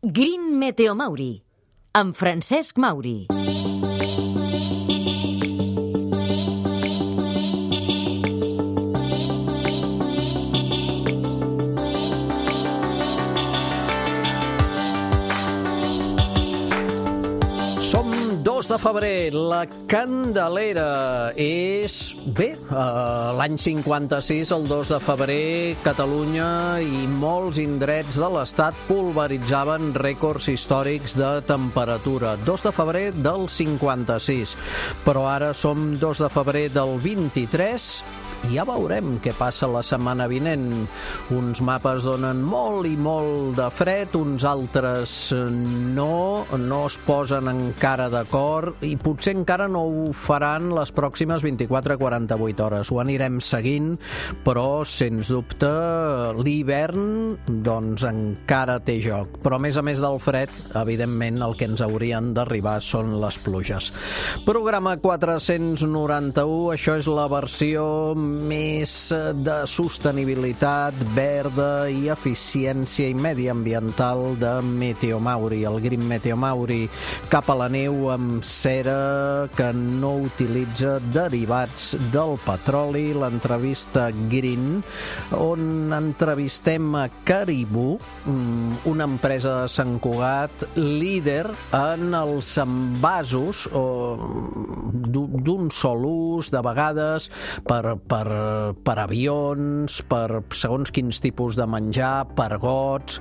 Green Meteo Mauri, amb Francesc Mauri. Som 2 de febrer, la Candelera és, bé, l'any 56, el 2 de febrer, Catalunya i molts indrets de l'Estat pulveritzaven rècords històrics de temperatura. 2 de febrer del 56, però ara som 2 de febrer del 23 i ja veurem què passa la setmana vinent. Uns mapes donen molt i molt de fred, uns altres no es posen encara d'acord i potser encara no ho faran les pròximes 24-48 hores. Ho anirem seguint, però sens dubte l'hivern doncs encara té joc. Però a més del fred, evidentment el que ens haurien d'arribar són les pluges. Programa 491, això és la versió més de sostenibilitat verda i eficiència i mediambiental de Meteo Mauri, el Green Meteo Mauri, cap a la neu amb cera que no utilitza derivats del petroli, l'entrevista Green, on entrevistem a Caribou, una empresa de Sant Cugat, líder en els envasos d'un sol ús, de vegades per avions, per segons quins tipus de menjar, per gots,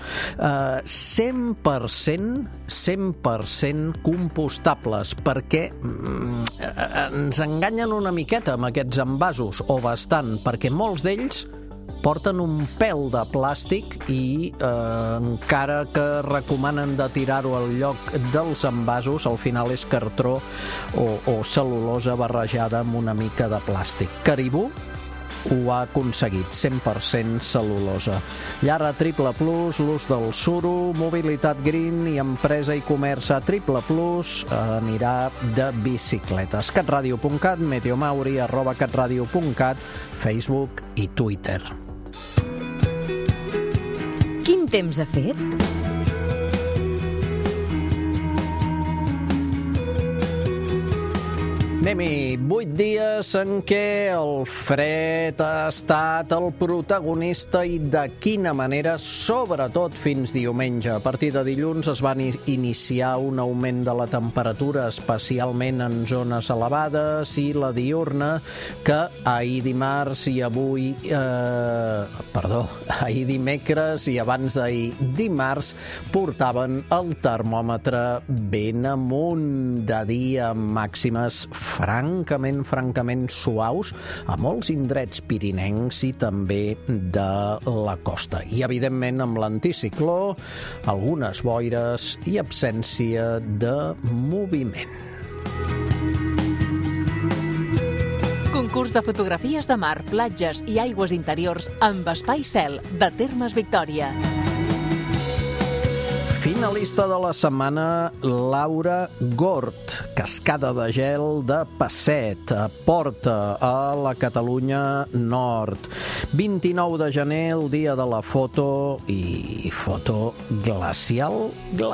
100% compostables, perquè ens enganyen una miqueta amb aquests envasos, o bastant, perquè molts d'ells porten un pèl de plàstic i encara que recomanen de tirar-ho al lloc dels envasos, al final és cartró o cel·lulosa barrejada amb una mica de plàstic. Caribou ho ha aconseguit, 100% cel·lulosa. Llar a Triple Plus, l'ús del suro, mobilitat green i empresa i comerç a Triple Plus anirà de bicicletes. catradio.cat, meteomauri, @catradio.cat, Facebook i Twitter. Quin temps ha fet? Anem-hi, 8 dies en què el fred ha estat el protagonista i de quina manera, sobretot fins diumenge. A partir de dilluns es va iniciar un augment de la temperatura, especialment en zones elevades, i la diurna, que ahir dimecres i abans d'ahir dimarts portaven el termòmetre ben amunt, de dia amb màximes francament suaus a molts indrets pirinencs i també de la costa. I, evidentment, amb l'anticicló, algunes boires i absència de moviment. Concurs de fotografies de mar, platges i aigües interiors amb Espai Cel, de Termes Victòria. Finalista de la setmana, Laura Gort, cascada de gel de Passet, a Porta, a la Catalunya Nord. 29 de gener, el dia de la foto, i foto glacial.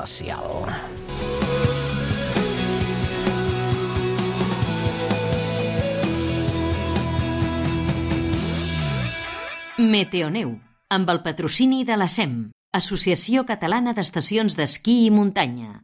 Meteoneu, amb el patrocini de la SEM, Associació Catalana d'Estacions d'Esquí i Muntanya.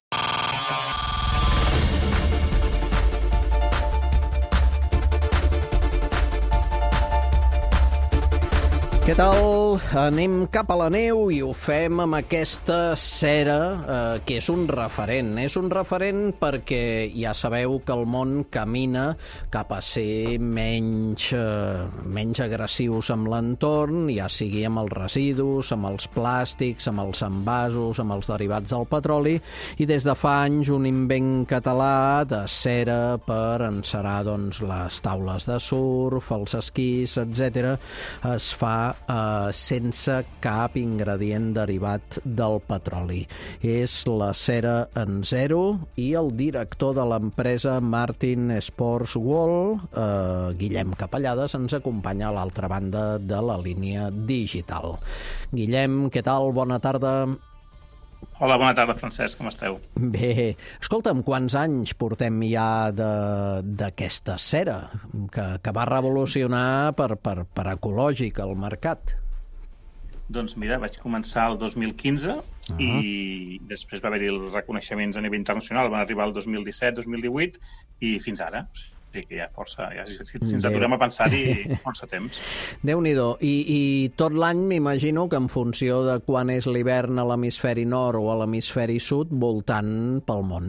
Què tal? Anem cap a la neu i ho fem amb aquesta cera, que és un referent. És un referent perquè ja sabeu que el món camina cap a ser menys agressius amb l'entorn, ja sigui amb els residus, amb els plàstics, amb els envasos, amb els derivats del petroli, i des de fa anys un invent català de cera per encerar les taules de surf, els esquís, etc. es fa sense cap ingredient derivat del petroli. És la cera en zero, i el director de l'empresa Martin Sports World, Guillem Capellades, ens acompanya a l'altra banda de la línia digital. Guillem, què tal? Bona tarda. Hola, bona tarda, Francesc, com esteu? Bé, escolta'm, quants anys portem ja d'aquesta cera que va revolucionar per ecològic el mercat? Doncs mira, vaig començar el 2015 i després va haver-hi els reconeixements a nivell internacional, van arribar el 2017, 2018 i fins ara. O sigui que ja força, si ens aturem a pensar-hi, força temps. Déu-n'hi-do. I tot l'any m'imagino que en funció de quan és l'hivern a l'hemisferi nord o a l'hemisferi sud, voltant pel món.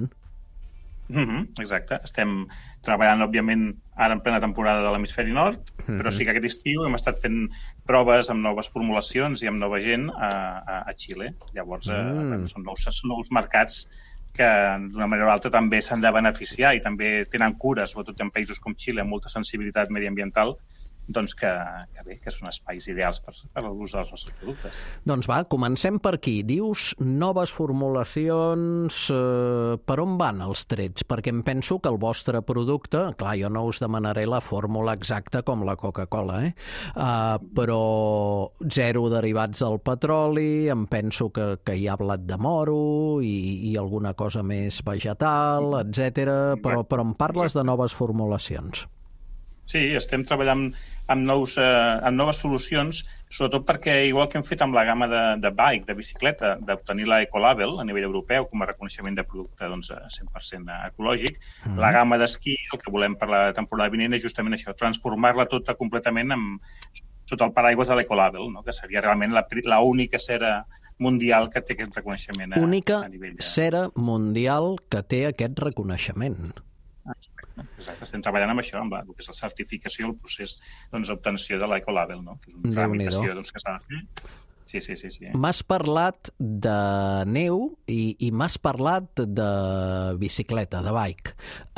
Exacte. Estem treballant, òbviament, ara en plena temporada de l'hemisferi nord, però sí que aquest estiu hem estat fent proves amb noves formulacions i amb nova gent a Xile. Llavors, són nous mercats que d'una manera o altra també s'han de beneficiar i també tenen cura, sobretot en països com Xile, amb molta sensibilitat mediambiental, doncs que són espais ideals per l'ús dels nostres productes. Doncs va, comencem per aquí. Dius noves formulacions, per on van els trets? Perquè em penso que el vostre producte, clar, jo no us demanaré la fórmula exacta com la Coca-Cola, però zero derivats del petroli, em penso que hi ha blat de moro i alguna cosa més vegetal, etc. Però em parles de noves formulacions. Sí, estem treballant amb noves solucions, sobretot perquè, igual que hem fet amb la gamma de bike, de bicicleta, d'obtenir la Ecolabel a nivell europeu com a reconeixement de producte 100% ecològic, la gamma d'esquí, el que volem per la temporada vinent és justament això, transformar-la tota completament sota el paraigües de l'Ecolabel, no? Que seria realment l'única cera mundial que té aquest reconeixement a nivell de... cera mundial que té aquest reconeixement. Exacte, estem treballant amb això, amb el que és la certificació, el procés d'obtenció de l'Ecolabel, no? Que és una tramitació que s'ha de fer. Sí. M'has parlat de neu i m'has parlat de bicicleta, de bike.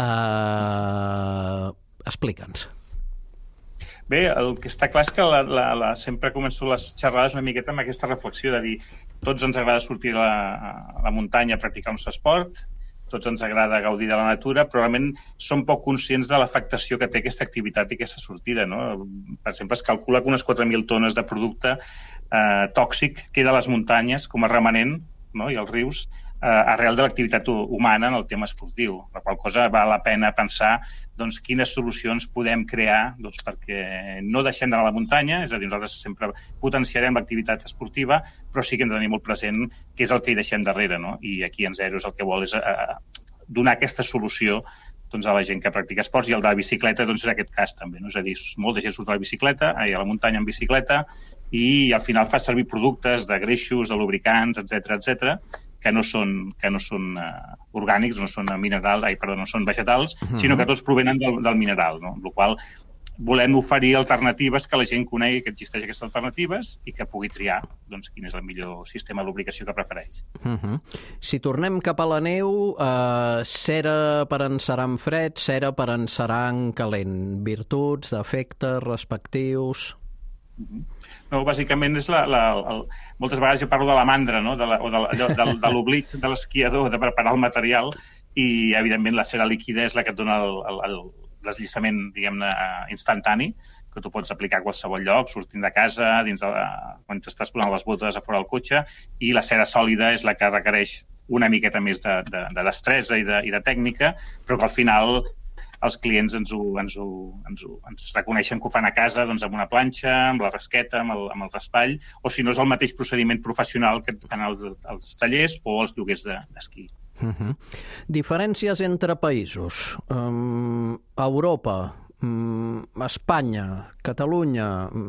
Explica'ns. Bé, el que està clar és que sempre començo les xerrades una miqueta amb aquesta reflexió de dir tots ens agrada sortir a la muntanya a practicar un esport, tots ens agrada gaudir de la natura, però realment som poc conscients de l'afectació que té aquesta activitat i aquesta sortida, no? Per exemple, es calcula que unes 4.000 tones de producte tòxic queda a les muntanyes com a remanent, no? I als rius arrel de l'activitat humana en el tema esportiu. La qual cosa val la pena pensar quines solucions podem crear perquè no deixem d'anar a la muntanya, és a dir, nosaltres sempre potenciarem l'activitat esportiva, però sí que hem de tenir molt present què és el que hi deixem darrere, no? I aquí en Zeros el que vol és donar aquesta solució a la gent que practica esports, i el de la bicicleta és aquest cas també, no? És a dir, molta gent surt a la bicicleta, a la muntanya en bicicleta, i al final fa servir productes de greixos, de lubricants, etc, que no són orgànics, no són vegetals, sinó que tots provenen del mineral, no? Amb la qual cosa volem oferir alternatives que la gent conegui que existeix aquestes alternatives i que pugui triar quin és el millor sistema de lubricació que prefereix. Si tornem cap a la neu, cera per encerar en fred, cera per encerar en calent. Virtuts, defectes, respectius... No, bàsicament és moltes vegades jo parlo de la mandra, no? De l'oblit de l'esquiador de preparar el material, i evidentment la cera líquida és la que et dona el deslliçament, diguem-ne, instantani, que tu pots aplicar a qualsevol lloc, sortint de casa, quan t'estàs posant les botes a fora del cotxe, i la cera sòlida és la que requereix una miqueta més de destresa i de tècnica, però que al final els clients ens reconeixen que ho fan a casa amb una planxa, amb la rasqueta, amb el raspall, o si no és el mateix procediment professional que fan als tallers o als lloguers d'esquí. Diferències entre països. Europa, Espanya, Catalunya,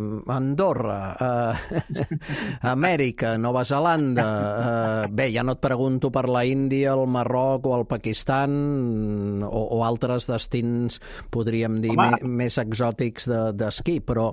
Andorra, Amèrica, Nova Zelanda... Bé, ja no et pregunto per la Índia, el Marroc o el Pakistan o altres destins, podríem dir, més exòtics d'esquí, però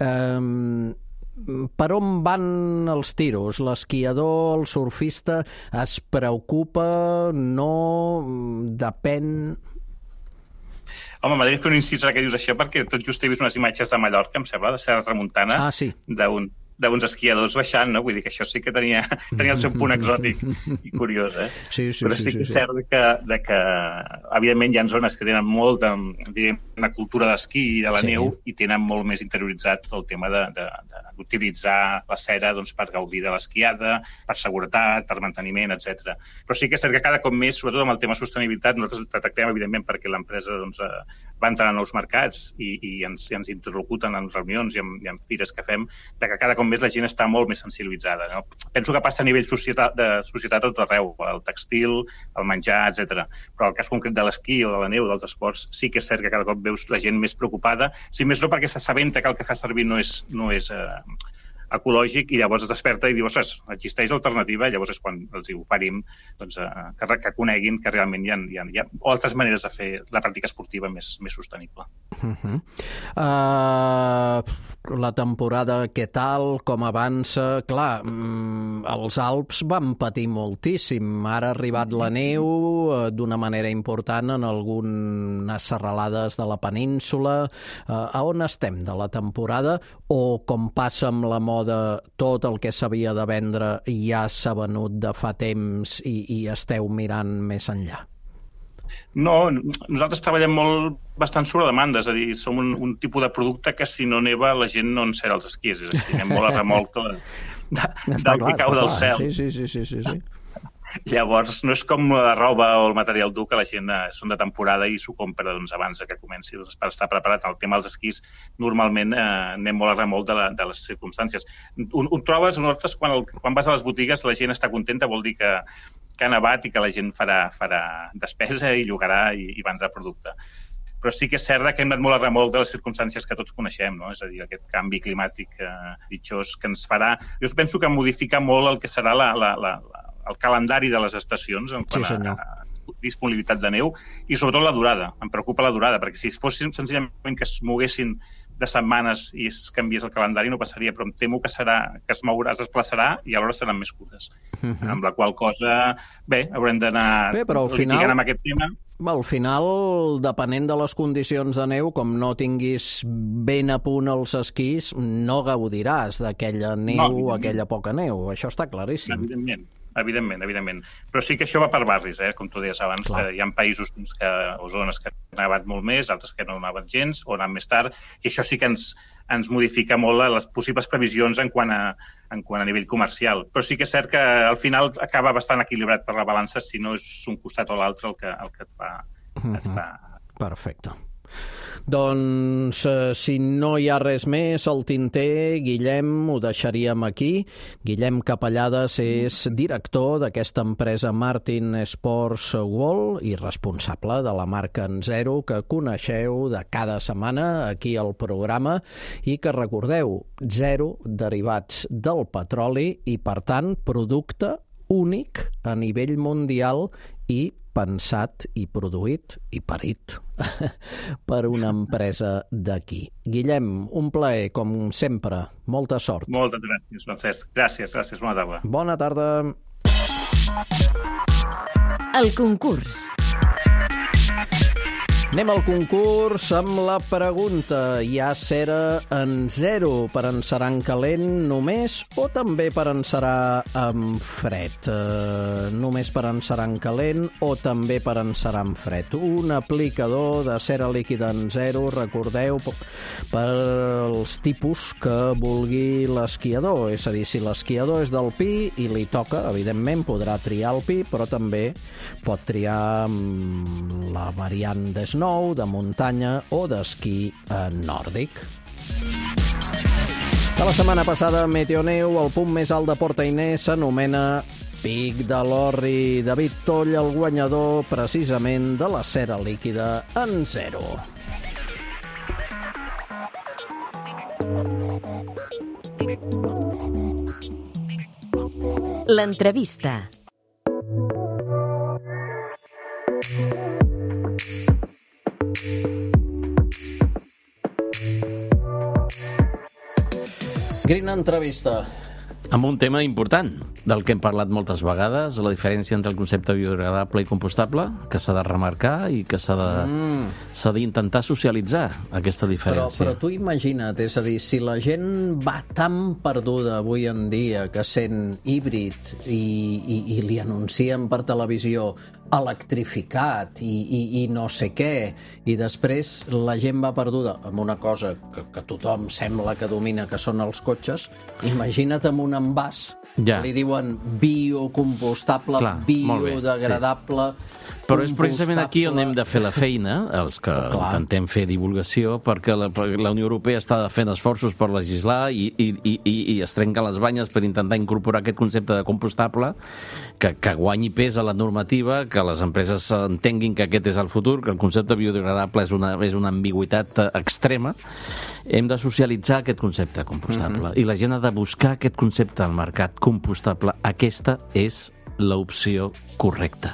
per on van els tiros? L'esquiador, el surfista, es preocupa, no, depèn... Home, m'agradaria fer un incís ara que dius això, perquè tot just he vist unes imatges de Mallorca, em sembla, de Serra Tramuntana, d'uns esquiadors baixant, no? Vull dir que això sí que tenia el seu punt exòtic i curiós, Sí, però sí que és cert que evidentment hi ha zones que tenen molta, diríem, una cultura d'esquí i de la neu i tenen molt més interioritzat tot el tema d'utilitzar la cera doncs, per gaudir de l'esquiada, per seguretat, per manteniment, etc. Però sí que és cert que cada cop més, sobretot amb el tema sostenibilitat, nosaltres detectem, evidentment, perquè l'empresa doncs, va entrar en nous mercats i ens interlocuten en reunions i en fires que fem, que cada cop més la gent està molt més sensibilitzada. No? Penso que passa a nivell de societat a tot arreu, el textil, el menjar, etc. Però el cas concret de l'esquí o de la neu, dels esports, sí que és cert que cada cop veus la gent més preocupada, si més no perquè s'assabenta que el que fa servir no és ecològic i llavors es desperta i diu, ostres, existeix alternativa, i llavors és quan els hi oferim doncs, que coneguin que realment hi ha altres maneres de fer la pràctica esportiva més sostenible. La temporada, què tal, com avança? Clar, els Alps van patir moltíssim. Ara ha arribat la neu d'una manera important en algunes serralades de la península. A on estem de la temporada? O, com passa amb la moda, tot el que s'havia de vendre ja s'ha venut de fa temps i esteu mirant més enllà? No, nosaltres treballem bastant sobre demanda, és a dir, som un tipus de producte que si no neva la gent no encera els esquís, és a dir, anem molt a remolc del que cau del cel. Sí. Llavors, no és com la roba o el material dur que la gent són de temporada i s'ho compra abans que comenci per estar preparat. El tema dels esquís, normalment anem molt a remolc de les circumstàncies. Ho trobes, nosaltres, quan vas a les botigues, la gent està contenta, vol dir que ha nevat i que la gent farà despesa i llogarà i vendrà producte. Però sí que és cert que hem anat molt a remolc de les circumstàncies que tots coneixem, no? És a dir, aquest canvi climàtic ditxós que ens farà... Jo penso que modifica molt el que serà el calendari de les estacions en quant a disponibilitat de neu i sobretot la durada. Em preocupa la durada, perquè si fossin senzillament que es moguessin de setmanes i es canviés el calendari no passaria, però em temo que es mourà, es desplaçarà i alhora seran més curtes. Amb la qual cosa, haurem d'anar litigant amb aquest tema. Al final, depenent de les condicions de neu, com no tinguis ben a punt els esquís, no gaudiràs d'aquella neu o aquella poca neu. Això està claríssim. Evidentment. Però sí que això va per barris, com tu deies abans. Hi ha països o zones que han nevat molt més, altres que no han nevat gens, o han anat més tard, i això sí que ens modifica molt les possibles previsions en quant a nivell comercial. Però sí que és cert que al final acaba bastant equilibrat per la balança si no és un costat o l'altre el que et fa... Perfecte. Doncs, si no hi ha res més al tinter, Guillem, ho deixaríem aquí. Guillem Capellades és director d'aquesta empresa Martin Sports World i responsable de la marca Enzero, que coneixeu de cada setmana aquí al programa i que, recordeu, 0 derivats del petroli i, per tant, producte únic a nivell mundial i pensat i produït i parit per una empresa d'aquí. Guillem, un plaer, com sempre. Molta sort. Moltes gràcies, Francesc. Gràcies. Bona tarda. Bona tarda. El concurs. Anem al concurs amb la pregunta. Hi ha cera en zero per encerar en calent només o també per encerar en fred? Només per encerar en calent o també per encerar en fred? Un aplicador de cera líquida en zero, recordeu, per als tipus que vulgui l'esquiador. És a dir, si l'esquiador és del pi i li toca, evidentment podrà triar el pi, però també pot triar la variant de snow, de muntanya o d'esquí nòrdic. De la setmana passada, Meteoneu, el punt més alt de Port Inés, s'anomena Pic de l'Orri. David Toll, el guanyador precisament de la cera líquida en zero. L'entrevista. Green Entrevista. Amb un tema important. del que hem parlat moltes vegades, la diferència entre el concepte biodegradable i compostable, que s'ha de remarcar i que s'ha d'intentar socialitzar aquesta diferència. Però tu imagina't, és a dir, si la gent va tan perduda avui en dia que sent híbrid i li anuncien per televisió electrificat i no sé què, i després la gent va perduda amb una cosa que tothom sembla que domina, que són els cotxes, imagina't amb un envàs que li diuen biocompostable, biodegradable... Però és precisament aquí on hem de fer la feina, els que intentem fer divulgació, perquè la Unió Europea està fent esforços per legislar i es trenca les banyes per intentar incorporar aquest concepte de compostable, que guanyi pes a la normativa, que les empreses entenguin que aquest és el futur, que el concepte biodegradable és una ambigüitat extrema. Hem de socialitzar aquest concepte compostable i la gent ha de buscar aquest concepte al mercat compostable. Aquesta és l'opció correcta.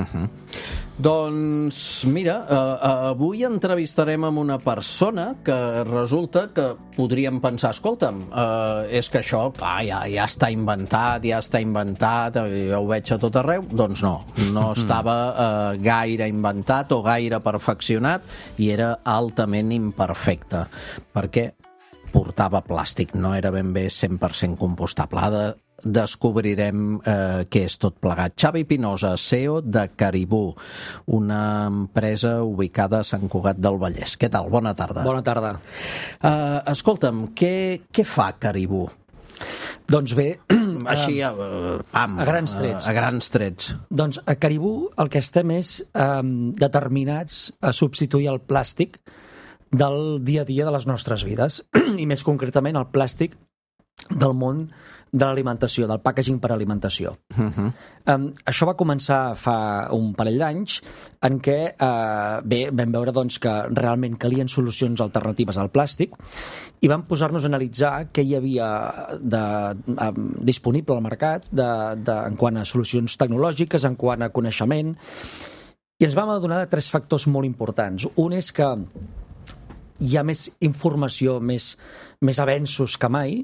Doncs mira, avui entrevistarem amb una persona que resulta que podríem pensar, escolta'm, és que això, clar, ja està inventat, jo ho veig a tot arreu. Doncs no estava gaire inventat o gaire perfeccionat i era altament imperfecte, perquè portava plàstic, no era ben bé 100% compostable. Descobrirem què és tot plegat. Xavi Pinoza, CEO de Caribou, una empresa ubicada a Sant Cugat del Vallès. Què tal? Bona tarda. Bona tarda. Escolta'm, què fa Caribou? Doncs bé... Així, a grans trets. A grans trets. Doncs a Caribou el que estem és determinats a substituir el plàstic del dia a dia de les nostres vides, i més concretament el plàstic del món de l'alimentació, del packaging per alimentació. Això va començar fa un parell d'anys en què vam veure doncs, que realment calien solucions alternatives al plàstic i vam posar-nos a analitzar què hi havia disponible al mercat en quant a solucions tecnològiques, en quant a coneixement, i ens vam adonar de 3 factors molt importants. Un és que hi ha més informació, més avenços que mai.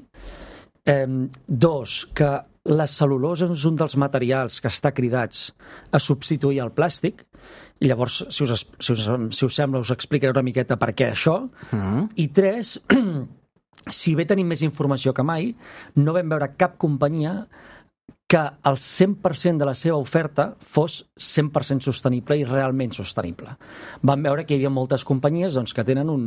2, que la cel·lulosa és un dels materials que està cridats a substituir el plàstic, i llavors, si us sembla, us explicaré una miqueta per què això. I 3, si bé tenim més informació que mai, no vam veure cap companyia que el 100% de la seva oferta fos 100% sostenible i realment sostenible. Vam veure que hi havia moltes companyies que tenen un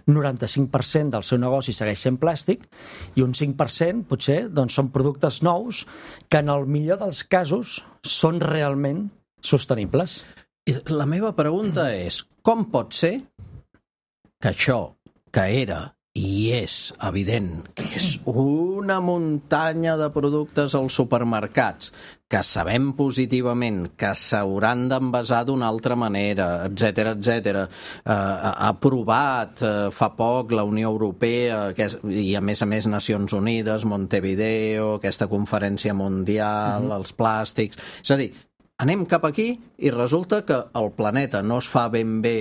95% del seu negoci segueix sent plàstic i un 5% potser són productes nous que en el millor dels casos són realment sostenibles. La meva pregunta és, com pot ser que això que era i és evident que és una muntanya de productes als supermercats que sabem positivament que s'hauran d'envasar d'una altra manera, etc. Aprovat fa poc la Unió Europea i a més Nacions Unides, Montevideo, aquesta conferència mundial, els plàstics... És a dir, anem cap aquí i resulta que el planeta no es fa ben bé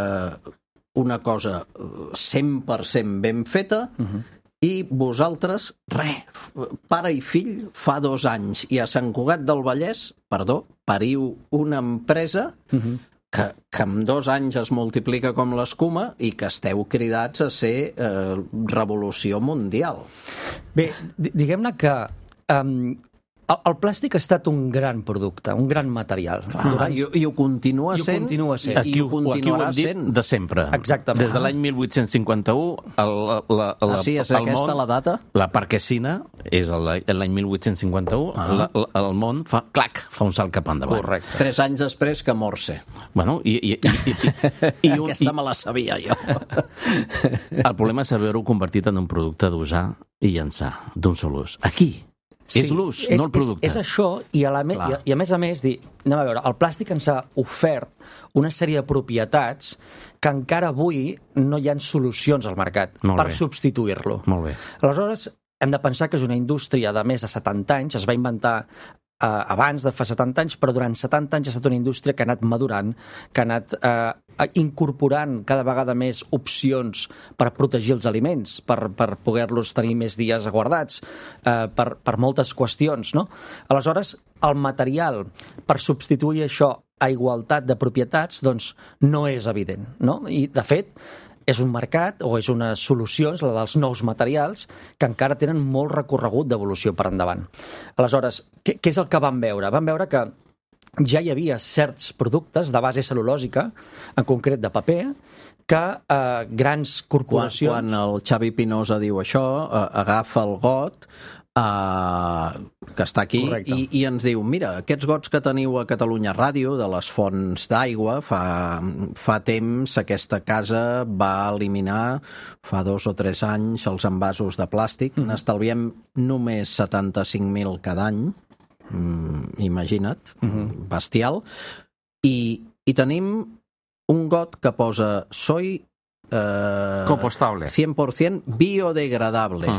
una cosa 100% ben feta i vosaltres, pare i fill, fa 2 anys i a Sant Cugat del Vallès, pariu una empresa que en 2 anys es multiplica com l'escuma i que esteu cridats a ser revolució mundial. Bé, diguem-ne que el plàstic ha estat un gran producte, un gran material. I ho continua sent. Aquí ho hem dit de sempre. Exactament. Des de l'any 1851, és aquesta la data? La Parquesina és l'any 1851, el món fa un salt cap endavant. Correcte. 3 anys després que Morse. Bueno, aquesta me la sabia jo. El problema és haver-ho convertit en un producte d'usar i llançar, d'un sol ús. Aquí. Sí, és l'ús, no el producte. És això, i a més, anem a veure, el plàstic ens ha ofert una sèrie de propietats que encara avui no hi ha solucions al mercat per substituir-lo. Molt bé. Aleshores, hem de pensar que és una indústria de més de 70 anys, es va inventar abans de fa 70 anys, però durant 70 anys ha estat una indústria que ha anat madurant, que ha anat incorporant cada vegada més opcions per protegir els aliments, per poder-los tenir més dies guardats, per moltes qüestions, no? Aleshores, el material per substituir això a igualtat de propietats, doncs no és evident, no? I, de fet, és un mercat o és unes solucions, la dels nous materials, que encara tenen molt recorregut d'evolució per endavant. Aleshores, què és el que vam veure? Vam veure que ja hi havia certs productes de base cel·lulòsica, en concret de paper, que grans corporacions... Quan el Xavi Pinoza diu això, agafa el got que està aquí i ens diu, mira, aquests gots que teniu a Catalunya Ràdio, de les fonts d'aigua, fa temps aquesta casa va eliminar, fa 2 o 3 anys, els envasos de plàstic. N'estalviem només 75.000 cada any, imagina't, bestial. I tenim un got que posa soy compostable, 100% biodegradable.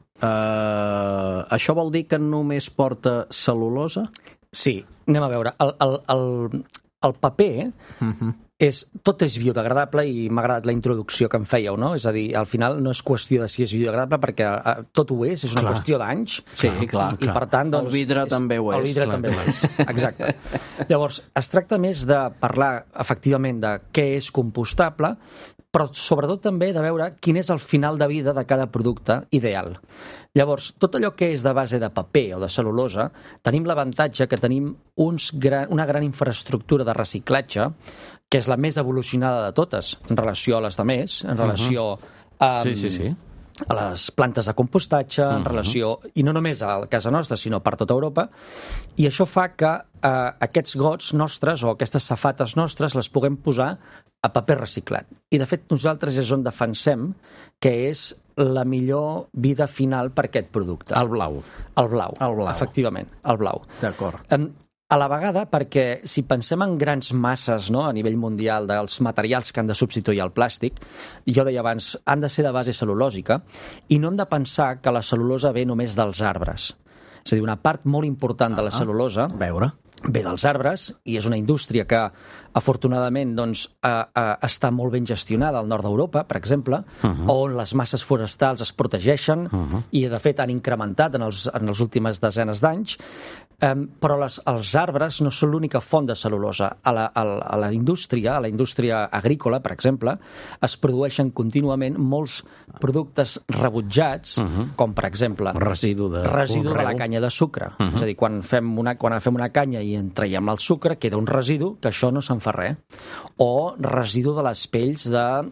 Això vol dir que només porta cel·lulosa? Sí, anem a veure. El paper tot és biodegradable i m'ha agradat la introducció que em fèieu, no? És a dir, al final no és qüestió de si és biodegradable perquè tot ho és una qüestió d'anys. Sí, clar. I per tant, doncs, el vidre també ho és. El vidre també ho és, exacte. Llavors, es tracta més de parlar efectivament de què és compostable, però sobretot també de veure quin és el final de vida de cada producte ideal. Llavors, tot allò que és de base de paper o de cel·lulosa, tenim l'avantatge que tenim una gran infraestructura de reciclatge, que és la més evolucionada de totes en relació a les demés, en relació a les plantes de compostatge, en relació, i no només a casa nostra, sinó per tota Europa, i això fa que aquests gots nostres o aquestes safates nostres les puguem posar a paper reciclat. I, de fet, nosaltres és on defensem que és la millor vida final per aquest producte. El blau. El blau, efectivament, el blau. D'acord. A la vegada, perquè si pensem en grans masses, no, a nivell mundial dels materials que han de substituir el plàstic, jo deia abans, han de ser de base cel·lulòsica i no hem de pensar que la cel·lulosa ve només dels arbres. És a dir, una part molt important de la cel·lulosa ve dels arbres i és una indústria que afortunadament doncs, està molt ben gestionada al nord d'Europa, per exemple, on les masses forestals es protegeixen i, de fet, han incrementat en les últimes desenes d'anys, però els arbres no són l'única font de cel·lulosa. A la indústria agrícola, per exemple, es produeixen contínuament molts productes rebutjats, com, per exemple, residu de la canya de sucre. És a dir, quan fem una canya i en traiem el sucre, queda un residu que això no se'n fa res. O residu de les pells del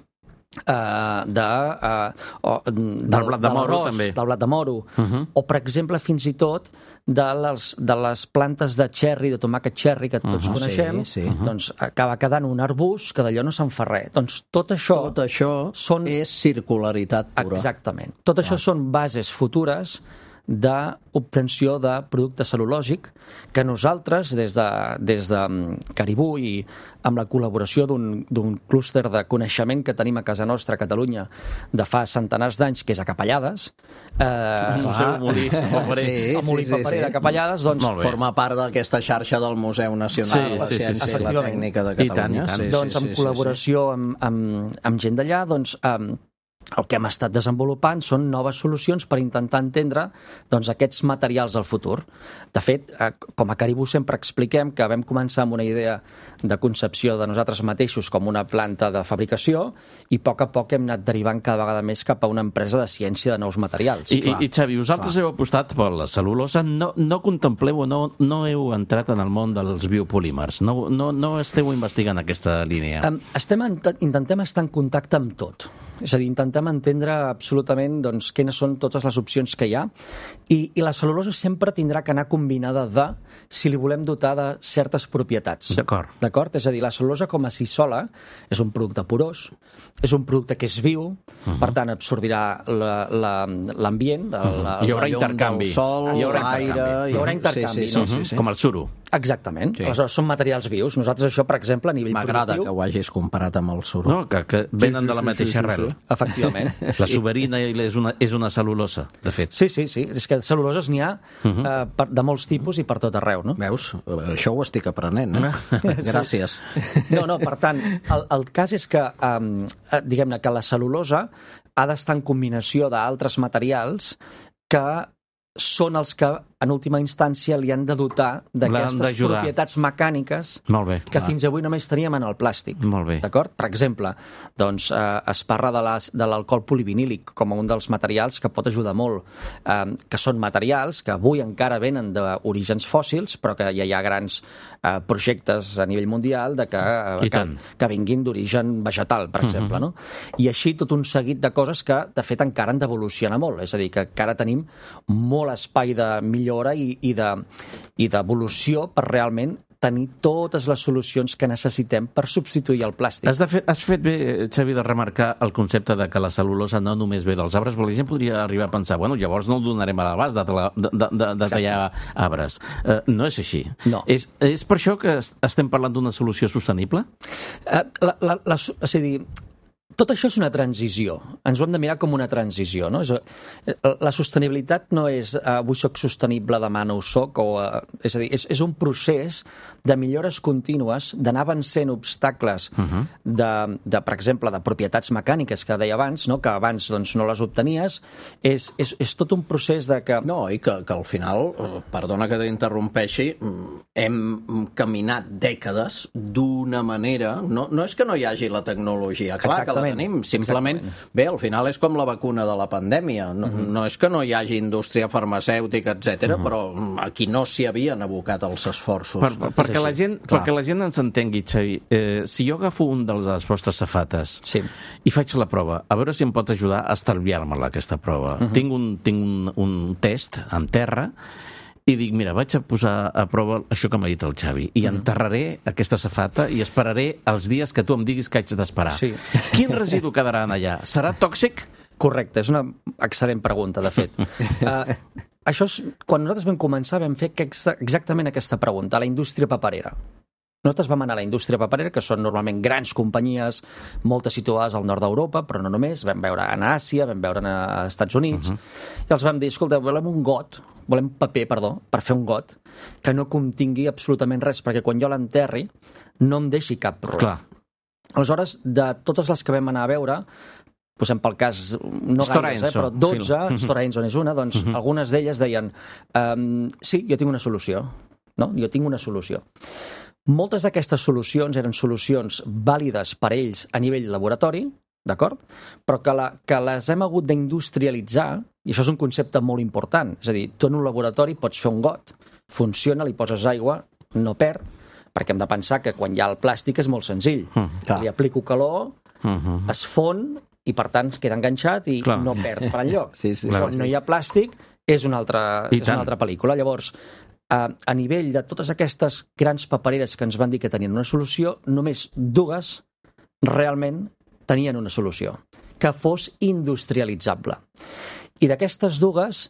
blat de moro, també. Del blat de moro. O, per exemple, fins i tot de les plantes de cherry, de tomàquet cherry, que tots coneixem, doncs acaba quedant un arbust que d'allò no se'n fa res. Doncs tot això és circularitat pura. Exactament. Tot això són bases futures d'obtenció de producte cel·lulògic que nosaltres, des de Caribou i amb la col·laboració d'un clúster de coneixement que tenim a casa nostra, a Catalunya, de fa centenars d'anys, que és a Capellades, el molí paperer de Capellades, doncs forma part d'aquesta xarxa del Museu Nacional de Ciència i la Tècnica de Catalunya. Doncs en col·laboració amb gent d'allà, doncs el que hem estat desenvolupant són noves solucions per intentar entendre aquests materials del futur. De fet, com a Caribou sempre expliquem que vam començar amb una idea de concepció de nosaltres mateixos com una planta de fabricació i a poc hem anat derivant cada vegada més cap a una empresa de ciència de nous materials. I Xavi, vosaltres heu apostat per la cel·lulosa, no contempleu o no heu entrat en el món dels biopolímers, no esteu investigant aquesta línia? Intentem estar en contacte amb tot. És a dir, intentem entendre absolutament quines són totes les opcions que hi ha i la cel·lulosa sempre tindrà que anar combinada si li volem dotar de certes propietats. D'acord? És a dir, la cel·lulosa com a si sola és un producte porós, és un producte que és viu, per tant absorbirà l'ambient, hi haurà intercanvi. Sol, aire... Hi haurà intercanvi, com el suro. Exactament. Sí. Aleshores, són materials vius. Nosaltres això, per exemple, a nivell M'agrada productiu... que ho hagis comparat amb el suro. No, que venen de la mateixa arrel. Efectivament. La soberina és una cel·lulosa, de fet. Sí. És que cel·luloses n'hi ha de molts tipus i per tot arreu, no? Veus? Això ho estic aprenent, Gràcies. No, per tant, el cas és que, diguem-ne, que la cel·lulosa ha d'estar en combinació d'altres materials que són els que, en última instància, li han de dotar d'aquestes propietats mecàniques que fins avui només teníem en el plàstic. Molt bé. D'acord? Per exemple, doncs, es parla de l'alcohol polivinílic com un dels materials que pot ajudar molt, que són materials que avui encara venen d'orígens fòssils, però que ja hi ha grans projectes a nivell mundial de que vinguin d'origen vegetal, per exemple. No? I així tot un seguit de coses que, de fet, encara han d'evolucionar molt. És a dir, que encara tenim molt espai de millora i d'evolució per realment tenir totes les solucions que necessitem per substituir el plàstic. Has fet bé, Xavi, de remarcar el concepte de que la cel·lulosa no només ve dels arbres, perquè la gent podria arribar a pensar, bueno, llavors no el donarem a l'abast de tallar arbres. No és així. No. És per això que estem parlant d'una solució sostenible? És a dir, tot això és una transició. Ens ho hem de mirar com una transició. No? La sostenibilitat no és avui soc sostenible, demà no ho soc. És a dir, és un procés de millores contínues, d'anar vencent obstacles per exemple, de propietats mecàniques que deia abans, no? Que abans doncs, no les obtenies. És tot un procés de que... No, i que al final, perdona que t'interrompeixi, hem caminat dècades d'una manera... No és que no hi hagi la tecnologia, clar que la tenim, simplement... Bé, al final és com la vacuna de la pandèmia. No és que no hi hagi indústria farmacèutica, etc, però aquí no s'hi havien abocat els esforços. Perquè la gent ens entengui, Xavi, si jo agafo un de les vostres safates i faig la prova, a veure si em pot ajudar a estalviar-me-la, aquesta prova. Tinc un test en terra i dic, mira, vaig a posar a prova això que m'ha dit el Xavi i enterraré aquesta safata i esperaré els dies que tu em diguis que haig d'esperar. Sí. Quin residu quedarà allà? Serà tòxic? Correcte, és una excel·lent pregunta, de fet. Això és, quan nosaltres vam començar vam fer exactament aquesta pregunta, a la indústria paperera. Nosaltres vam anar a la indústria paperera, que són normalment grans companyies, moltes situades al nord d'Europa, però no només, vam veure en Àsia, vam veure als Estats Units, i els vam dir, escolta, volem paper, per fer un got, que no contingui absolutament res, perquè quan jo l'enterri no em deixi cap problema. Aleshores, de totes les que vam anar a veure, posem pel cas, no gaires, però 12, Stora Enso és una, doncs algunes d'elles deien, sí, jo tinc una solució. No? Jo tinc una solució. Moltes d'aquestes solucions eren solucions vàlides per ells a nivell laboratori, d'acord? Però que les hem hagut d'industrialitzar, i això és un concepte molt important, és a dir, tu en un laboratori pots fer un got, funciona, li poses aigua, no perd, perquè hem de pensar que quan hi ha el plàstic és molt senzill. Li aplico calor, es fon, i per tant es queda enganxat i no perd per enlloc. Quan no hi ha plàstic és una altra pel·lícula. Llavors, a nivell de totes aquestes grans papereres que ens van dir que tenien una solució, només dues realment tenien una solució, que fos industrialitzable. I d'aquestes dues,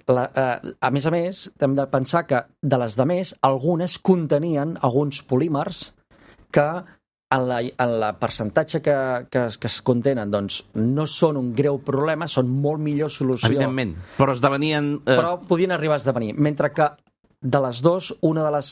a més, hem de pensar que de les demés, algunes contenien alguns polímers que en la percentatge que es contenen doncs, no són un greu problema, són molt millor solució. Evidentment, però esdevenien... Però podien arribar a esdevenir, mentre que de les dues, de les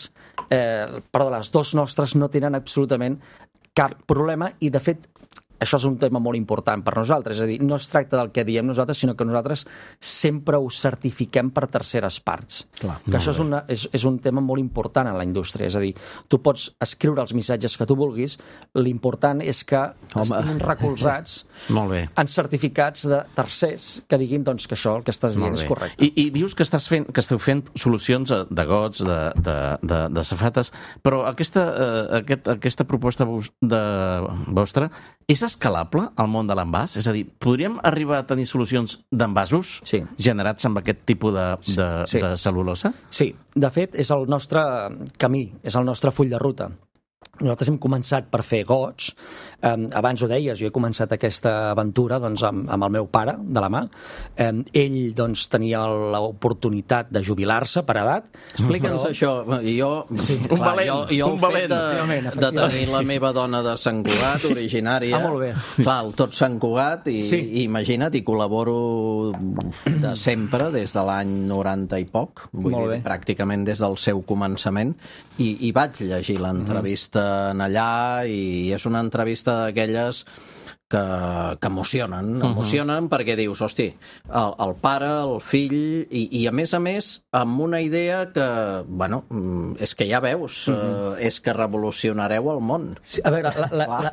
dues nostres no tenen absolutament cap problema i, de fet, això és un tema molt important per nosaltres. És a dir, no es tracta del que diem nosaltres, sinó que nosaltres sempre ho certifiquem per terceres parts. Que això és un tema molt important en la indústria. És a dir, tu pots escriure els missatges que tu vulguis, l'important és que estiguin recolzats en certificats de tercers que diguin doncs, que això el que estàs dient és correcte. I dius que esteu fent solucions de gots, de safates, però aquesta proposta vostra és escalable al món de l'envàs? És a dir, podríem arribar a tenir solucions d'envasos generats amb aquest tipus de cel·lulosa? Sí, de fet, és el nostre camí, és el nostre full de ruta. nosaltres hem començat per fer gots. Abans ho deies, jo he començat aquesta aventura doncs, amb el meu pare, de la mà. Ell doncs, tenia l'oportunitat de jubilar-se per edat. Explica'ns això. Un valent de tenir la meva dona de Sant Cugat, originària. Molt bé. Clar, el tot Sant Cugat, i imagina't, i col·laboro de sempre, des de l'any 90 i poc, vull dir, pràcticament des del seu començament, i vaig llegir l'entrevista en allà, i és una entrevista d'aquelles que emocionen perquè dius, hosti, el pare, el fill, i a més, amb una idea que, bueno, és que ja veus, és que revolucionareu el món. Sí, a veure,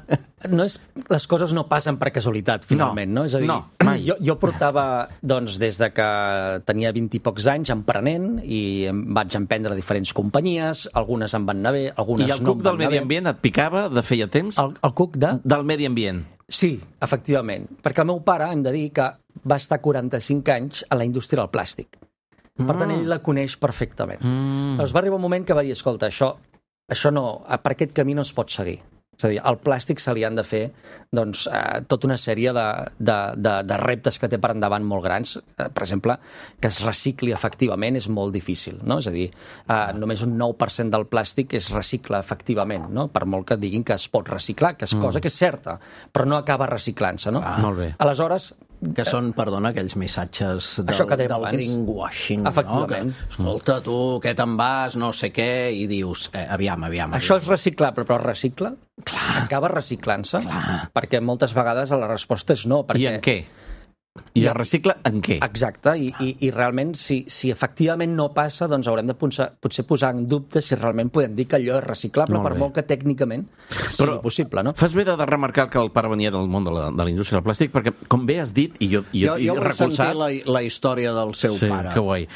les coses no passen per casualitat, finalment, no? És a dir, jo portava, doncs, des de que tenia 20 i pocs anys, emprenent, i vaig emprendre diferents companyies, algunes em van anar bé, algunes no em van anar bé. I el cuc del medi ambient et picava de feia temps? El cuc del medi ambient. Sí, efectivament, perquè el meu pare, hem de dir que va estar 45 anys a la indústria del plàstic. Per tant, ell la coneix perfectament. Llavors va arribar un moment que va dir, escolta, això no, per aquest camí no es pot seguir. És a dir, al plàstic se li han de fer doncs, tota una sèrie de reptes que té per endavant molt grans. Per exemple, que es recicli efectivament és molt difícil, no? És a dir, només un 9% del plàstic es recicla efectivament, no? Per molt que diguin que es pot reciclar, que és cosa que és certa, però no acaba reciclant-se, no? Molt bé. Aleshores, que són, perdona, aquells missatges del greenwashing, efectivament, no? Que, escolta, tu, què te'n vas, no sé què, i dius, aviam. Això és reciclable, però es recicla? Acaba reciclant-se? Perquè moltes vegades la resposta és no. I en què? I el recicla en què? Exacte, i realment, si efectivament no passa, doncs haurem de potser posar en dubte si realment podem dir que allò és reciclable, per molt que tècnicament sigui possible, no? Fas bé de remarcar que el pare venia del món de la indústria del plàstic, perquè, com bé has dit, i jo vull sentir la història del seu pare. Que guai.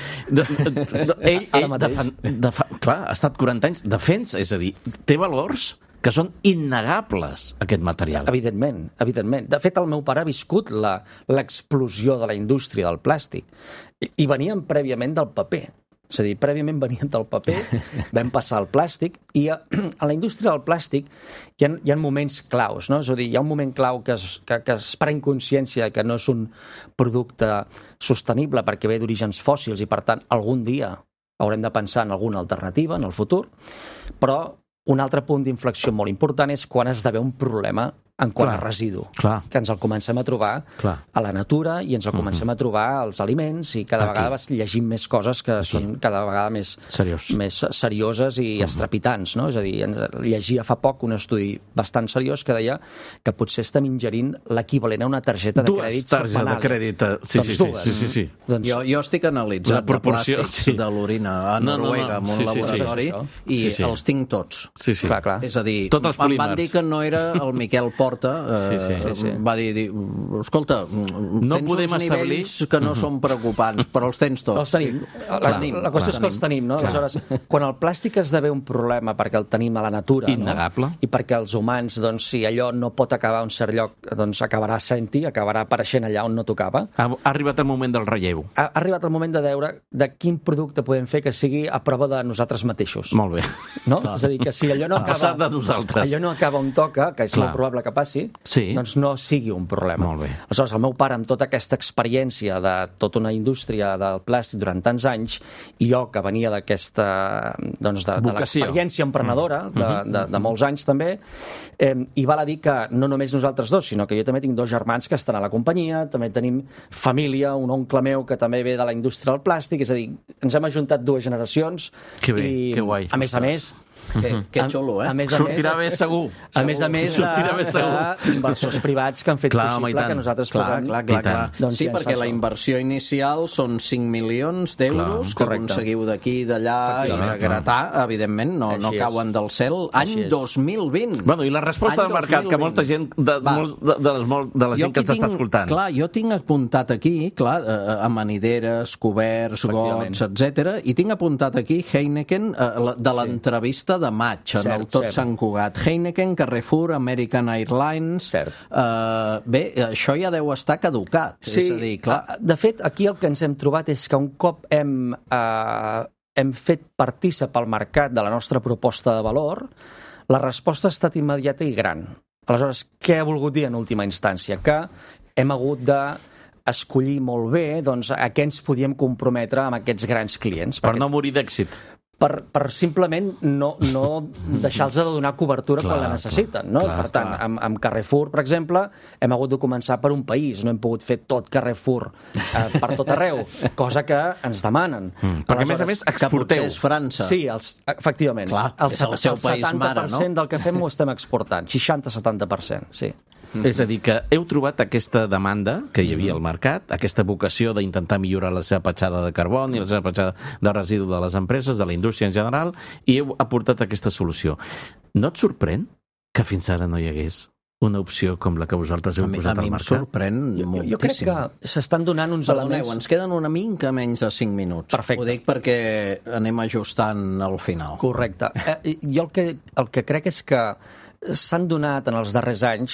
Ell, clar, ha estat 40 anys, defensa, és a dir, té valors que són innegables, aquest material. Evidentment. De fet, el meu pare ha viscut l'explosió de la indústria del plàstic i venien prèviament del paper. És a dir, prèviament venien del paper, vam passar al plàstic, i a la indústria del plàstic hi ha moments claus, no? És a dir, hi ha un moment clau que es pren consciència que no és un producte sostenible perquè ve d'orígens fòssils i, per tant, algun dia haurem de pensar en alguna alternativa en el futur, però un altre punt d'inflexió molt important és quan esdevé un problema en quant a residu, que ens el comencem a trobar a la natura i ens el comencem a trobar als aliments, i cada vegada vas llegint més coses que són cada vegada més serioses i estrepitants, no? És a dir, llegia fa poc un estudi bastant seriós que deia que potser estem ingerint l'equivalent a una targeta de crèdit setmanal. De crèdit, sí. Jo estic analitzant de plàstics de l'orina a Noruega, en un laboratori, i els tinc tots. Clar. És a dir, em van dir que no era el Miquel Porta, va dir, escolta, tens uns nivells que no són preocupants, però els tens tots. Els tenim. La qüestió és que els tenim, no? Aleshores, quan el plàstic esdevé un problema perquè el tenim a la natura, innegable, i perquè els humans, doncs, si allò no pot acabar a un cert lloc, doncs acabarà sent-hi, acabarà apareixent allà on no tocava. Ha arribat el moment del relleu. Ha arribat el moment de veure de quin producte podem fer que sigui a prova de nosaltres mateixos. Molt bé. No? És a dir, que si allò no acaba on toca, que és molt probable que passi, doncs no sigui un problema. Molt bé. Aleshores, el meu pare, amb tota aquesta experiència de tota una indústria del plàstic durant tants anys, i jo, que venia d'aquesta, doncs, de l'experiència emprenedora, de molts anys també, i val a dir que no només nosaltres dos, sinó que jo també tinc 2 germans que estan a la companyia, també tenim família, un oncle meu que també ve de la indústria del plàstic, és a dir, ens hem ajuntat 2 generacions. Que bé, que guai. A més, Que xulo, sortirà bé segur. A més, inversors privats que han fet possible que nosaltres puguem... Clar. Sí, perquè la inversió inicial són 5 milions d'euros que aconseguiu d'aquí i d'allà i de gratar, evidentment, no cauen del cel. Any 2020. Bueno, i la resposta del mercat, que molta gent, de la gent que ens està escoltant. Clar, jo tinc apuntat aquí, amanideres, coberts, gots, etc. I tinc apuntat aquí Heineken, de l'entrevista de maig, en el Tot Sant Cugat. Heineken, Carrefour, American Airlines... Bé, això ja deu estar caducat. Sí, de fet, aquí el que ens hem trobat és que un cop hem fet partícip al mercat de la nostra proposta de valor, La resposta ha estat immediata i gran. Aleshores, què ha volgut dir en última instància? Que hem hagut d'escollir molt bé a què ens podíem comprometre amb aquests grans clients. Per no morir d'èxit. Per simplement no deixar-los de donar cobertura quan la necessiten. No? Per tant, amb Carrefour, per exemple, hem hagut de començar per un país. No hem pogut fer tot Carrefour per tot arreu, cosa que ens demanen. Perquè, a més, exporteu. Que potser és França. Sí, efectivament. Clar, és el seu país mare, no? 70% del que fem ho estem exportant. 60-70%, sí. És a dir, que heu trobat aquesta demanda que hi havia al mercat, aquesta vocació d'intentar millorar la seva petjada de carboni, la seva petjada de residu de les empreses, de la indústria en general, i heu aportat aquesta solució. No et sorprèn que fins ara no hi hagués una opció com la que vosaltres heu posat al mercat? A mi em sorprèn moltíssim. Jo crec que s'estan donant uns elements... Perdoneu, ens queden una mica menys de 5 minuts. Perfecte. Ho dic perquè anem ajustant al final. Correcte. Jo el que crec és que s'han donat en els darrers anys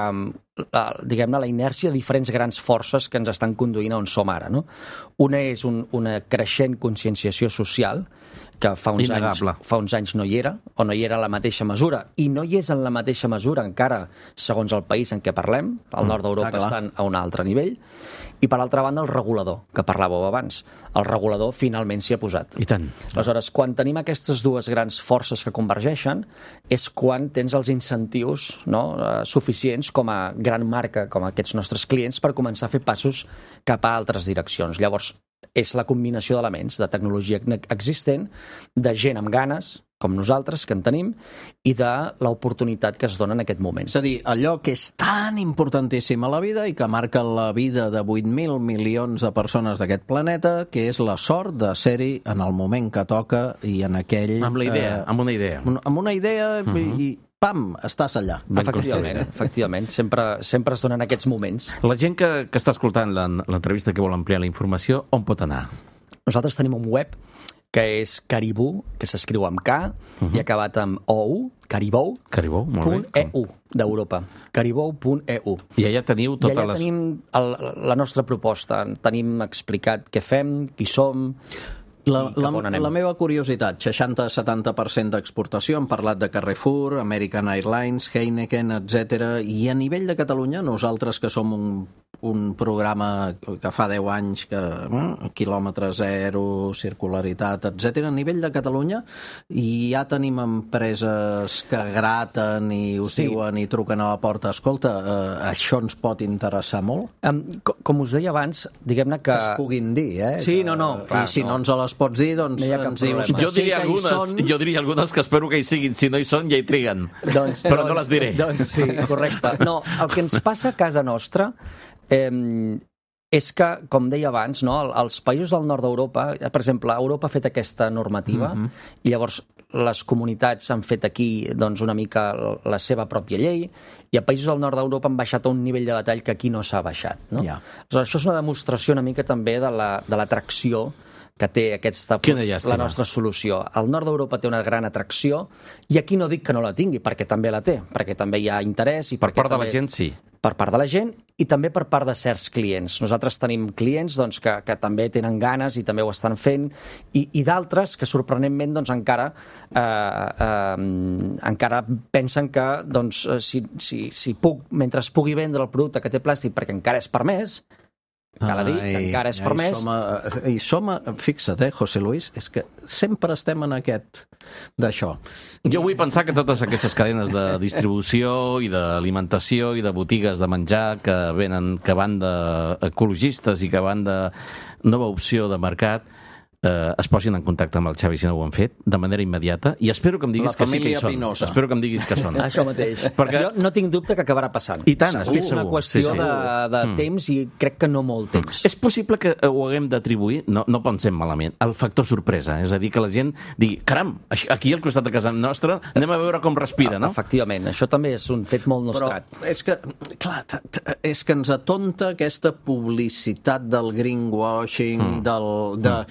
diguem-ne, la inèrcia de diferents grans forces que ens estan conduint a on som ara. No? Una és una creixent conscienciació social, que fa uns anys no hi era, o no hi era a la mateixa mesura, i no hi és en la mateixa mesura encara, segons el país en què parlem. Al nord d'Europa estan a un altre nivell. I, per altra banda, el regulador, que parlàveu abans. El regulador finalment s'hi ha posat. I tant. Aleshores, quan tenim aquestes dues grans forces que convergeixen, és quan tens els incentius suficients com a gran marca, com a aquests nostres clients, per començar a fer passos cap a altres direccions. Llavors, és la combinació d'elements, de tecnologia existent, de gent amb ganes, com nosaltres, que en tenim, i de l'oportunitat que es dona en aquest moment. És a dir, allò que és tan importantíssim a la vida i que marca la vida de 8.000 milions de persones d'aquest planeta, que és la sort de ser-hi en el moment que toca i en aquell... Amb la idea, amb una idea. Amb una idea i pam, estàs allà. Efectivament. Sempre es donen aquests moments. La gent que està escoltant l'entrevista, que vol ampliar la informació, on pot anar? Nosaltres tenim un web que és Caribou, que s'escriu amb K i acabat amb OU, caribou.eu, d'Europa. Caribou.eu. I allà teniu totes les... I allà tenim la nostra proposta. Tenim explicat què fem, qui som... La meva curiositat, 60-70% d'exportació, hem parlat de Carrefour, American Airlines, Heineken, etc. I a nivell de Catalunya, nosaltres que som un programa que fa 10 anys, quilòmetre zero, circularitat, etc. A nivell de Catalunya ja tenim empreses que graten i us diuen i truquen a la porta. Escolta, això ens pot interessar molt? Com us deia abans, diguem-ne que... Es puguin dir, Sí, no. I si no ens les pots dir, doncs ens dius que sí que hi són. Jo diria algunes que espero que hi siguin. Si no hi són, ja hi triguen. Però no les diré. Doncs sí, correcte. No, el que ens passa a casa nostra és que, com deia abans, els països del nord d'Europa, per exemple, Europa ha fet aquesta normativa i llavors les comunitats han fet aquí una mica la seva pròpia llei i a països del nord d'Europa han baixat a un nivell de detall que aquí no s'ha baixat. Això és una demostració una mica també de l'atracció que té la nostra solució. El nord d'Europa té una gran atracció i aquí no dic que no la tingui, perquè també la té, perquè també hi ha interès. Per part de la gent, sí. Per part de la gent i també per part de certs clients. Nosaltres tenim clients que també tenen ganes i també ho estan fent i d'altres que sorprenentment encara pensen que si puc, mentre es pugui vendre el producte que té plàstic perquè encara és permès, cal dir que encara és permès. Fixa't, José Luis, és que sempre estem en aquest d'això. Jo vull pensar que totes aquestes cadenes de distribució i d'alimentació i de botigues de menjar que van d'ecologistes i que van de nova opció de mercat es posin en contacte amb el Xavi, si no ho han fet, de manera immediata, i espero que em diguis que sí que hi són. Espero que em diguis que són. Això mateix. Perquè jo no tinc dubte que acabarà passant. I tant, estic segur. És una qüestió de temps i crec que no molt temps. És possible que ho haguem d'atribuir, no pensem malament, al factor sorpresa. És a dir, que la gent digui, caram, aquí al costat de casa nostra, anem a veure com respira, no? Efectivament, això també és un fet molt nostrat. Però és que, clar, és que ens atonta aquesta publicitat del greenwashing, no,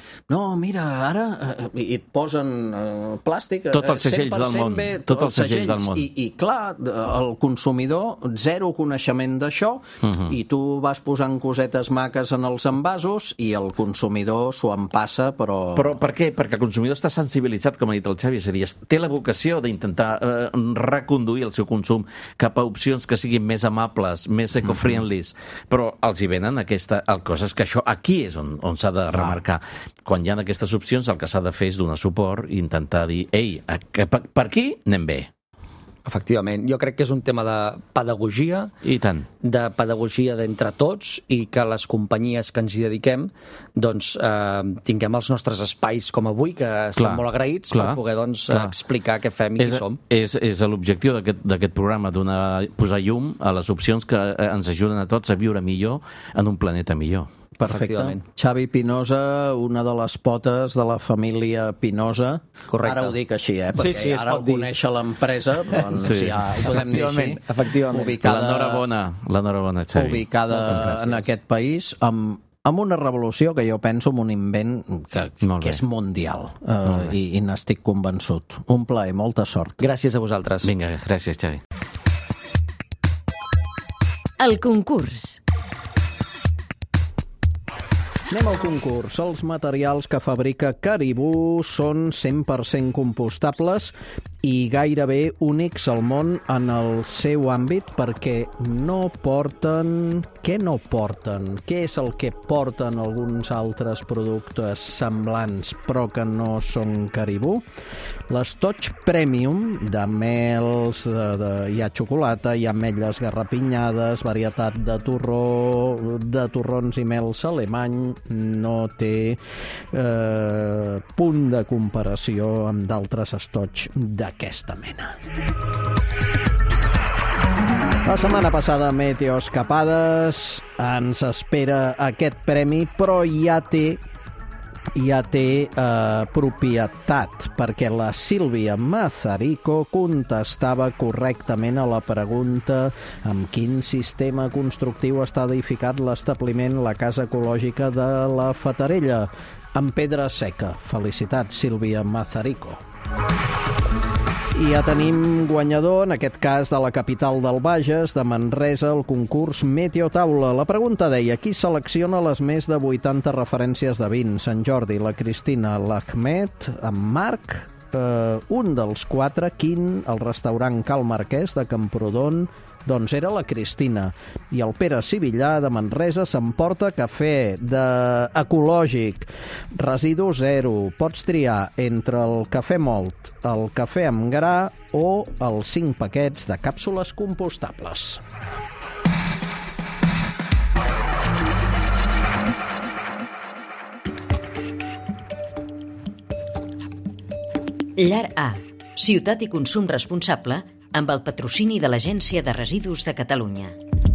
no, mira, ara... I et posen plàstic... Tots els segells del món. Tots els segells del món. I clar, el consumidor, zero coneixement d'això, i tu vas posant cosetes maques en els envasos i el consumidor s'ho empassa, però... Però per què? Perquè el consumidor està sensibilitzat, com ha dit el Xavi, és a dir, té la vocació d'intentar reconduir el seu consum cap a opcions que siguin més amables, més eco-friendly, però els hi venen coses que això aquí és on s'ha de remarcar. Quan hi ha aquestes opcions, el que s'ha de fer és donar suport i intentar dir, ei, per aquí anem bé. Efectivament. Jo crec que és un tema de pedagogia, I tant. De pedagogia d'entre tots, i que les companyies que ens hi dediquem doncs tinguem els nostres espais com avui, que estem molt agraïts per poder explicar què fem i qui som. És l'objectiu d'aquest programa, posar llum a les opcions que ens ajuden a tots a viure millor en un planeta millor. Perfecte. Xavi Pinoza, una de les potes de la família Pinoza. Correcte. Ara ho dic així, perquè ara el coneix a l'empresa, doncs ja ho podem dir així. Efectivament. L'enhorabona, Xavi. Ubicada en aquest país, amb una revolució que jo penso en un invent que és mundial, i n'estic convençut. Un plaer, molta sort. Gràcies a vosaltres. Vinga, gràcies, Xavi. El concurs. Anem al concurs. Els materials que fabrica Caribou són 100% compostables i gairebé únics al món en el seu àmbit perquè no porten... Què no porten? Què és el que porten alguns altres productes semblants però que no són Caribou? L'Estoig Premium de mels, hi ha xocolata, hi ha ametlles garrapinyades, varietat de torró, de torrons i mels alemany, no té punt de comparació amb d'altres estoig d'aquesta mena. La setmana passada Meteo Escapades ens espera aquest premi, però ja té propietat, perquè la Sílvia Mazarico contestava correctament a la pregunta amb quin sistema constructiu està edificat l'establiment La Casa Ecològica de la Fatarella, amb pedra seca. Felicitats, Sílvia Mazarico. I ja tenim guanyador, en aquest cas de la capital del Bages, de Manresa, el concurs Meteo Taula. La pregunta deia, qui selecciona les més de 80 referències de vins? En Jordi, la Cristina, l'Ahmed, en Marc, un dels 4, quin, el restaurant Cal Marquès de Camprodon, doncs era la Cristina. I el Pere Sivillà de Manresa s'emporta cafè ecològic, residu zero. Pots triar entre el cafè mòlt, el cafè amb gra o els 5 paquets de càpsules compostables. Llar A, ciutat i consum responsable, amb el patrocini de l'Agència de Residus de Catalunya.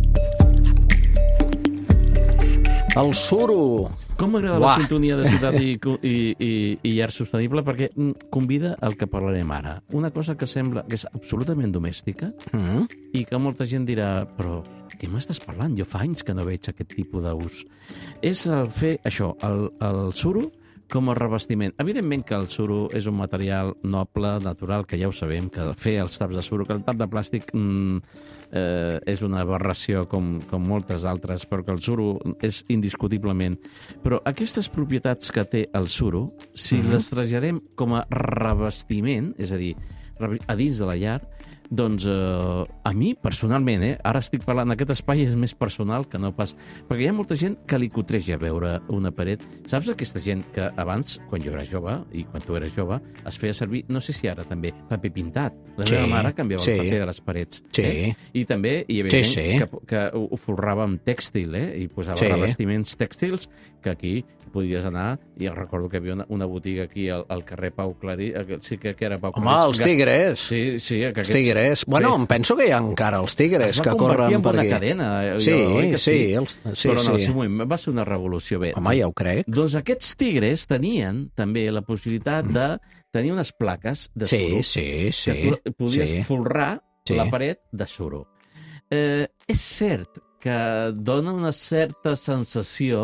El suro! Com m'agrada la sintonia de ciutat i llar sostenible, perquè convida al que parlarem ara. Una cosa que sembla que és absolutament domèstica i que molta gent dirà, però què m'estàs parlant? Jo fa anys que no veig aquest tipus d'ús. És fer això, el suro com a revestiment. Evidentment que el suro és un material noble, natural, que ja ho sabem, que fer els taps de suro, que el tap de plàstic és una aberració com moltes altres, però que el suro és indiscutiblement. Però aquestes propietats que té el suro, si les traslladem com a revestiment, és a dir, a dins de la llar, doncs a mi, personalment, ara estic parlant, aquest espai és més personal que no pas... Perquè hi ha molta gent que li cotreja veure una paret. Saps aquesta gent que abans, quan jo era jove, i quan tu eres jove, es feia servir, no sé si ara també, paper pintat. La meva mare canviava el paper de les parets. I també, i evidentment, que ho folrava amb tèxtil, i posava revestiments tèxtils, que aquí podies anar, i recordo que hi havia una botiga aquí al carrer Pau Clarí, sí que era Pau Clarí. Home, els tigres! Sí, els tigres. Bueno, em penso que hi ha encara els tigres que corren per aquí. Es va convertir en una cadena. Sí. Però en el seu moment va ser una revolució. Bé, home, ja ho crec. Doncs aquests tigres tenien també la possibilitat de tenir unes plaques de suro. Que tu podies folrar la paret de suro. És cert que dona una certa sensació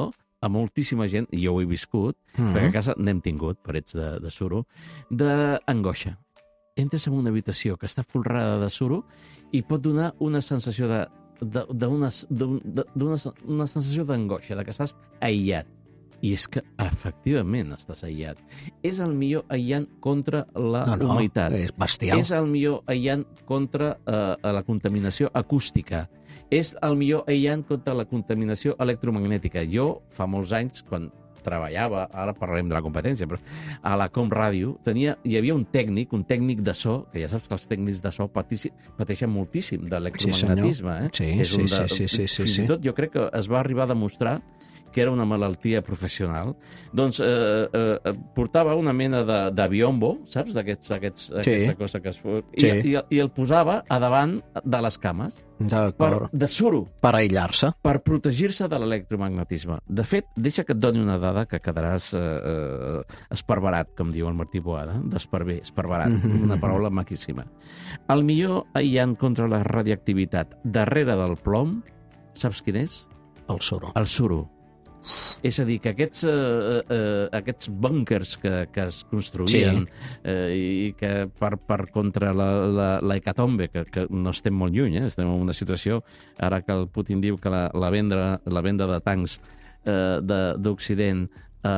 a moltíssima gent, i jo ho he viscut, perquè a casa n'hem tingut, parets de suro, d'angoixa. Entres en una habitació que està folrada de suro i pot donar una sensació una sensació d'angoixa, que estàs aïllat. I és que, efectivament, estàs aïllat. És el millor aïllant contra la humitat. És bestial. És el millor aïllant contra la contaminació acústica. És el millor aïllant contra la contaminació electromagnètica. Jo, fa molts anys, quan treballava, ara parlarem de la competència, però a la Com Ràdio hi havia un tècnic de so, que ja saps que els tècnics de so pateixen moltíssim d'electromagnetisme. Sí. Fins i tot jo crec que es va arribar a demostrar que era una malaltia professional, doncs portava una mena de biombo, saps? Aquesta cosa que es fot, i el posava a davant de les cames, de suro. Per aïllar-se. Per protegir-se de l'electromagnetisme. De fet, deixa que et doni una dada que quedaràs esparverat, com diu el Martí Boada, esparverat, una paraula maquíssima. El millor aïllant contra la radioactivitat darrere del plom, saps quin és? El suro. El suro. És a dir, que aquests búnkers que es construïen i que per contra la hecatombe, que no estem molt lluny, estem en una situació, ara que el Putin diu que la venda de tancs d'Occident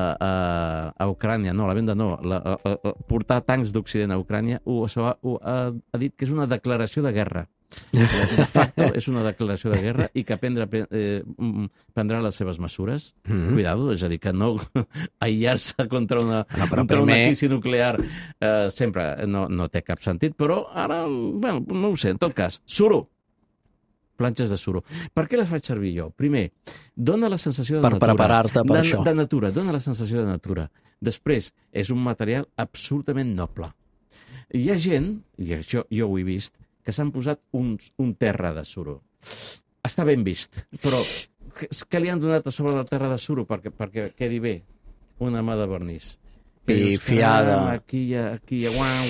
a Ucrània, no, la venda no, portar tancs d'Occident a Ucrània ha dit que és una declaració de guerra. De facto és una declaració de guerra i que prendrà les seves mesures. Cuidado, és a dir, que no aïllar-se contra una crisi nuclear sempre no té cap sentit, però ara, no ho sé, en tot cas, suro. Planxes de suro. Per què les faig servir jo? Primer, dona la sensació de natura. Per preparar-te per això. De natura, dona la sensació de natura. Després, és un material absolutament noble. Hi ha gent, i això jo ho he vist, que s'han posat un terra de suro. Està ben vist, però què li han donat a sobre la terra de suro perquè quedi bé? Una mà de vernís. Pifiada. Aquí sí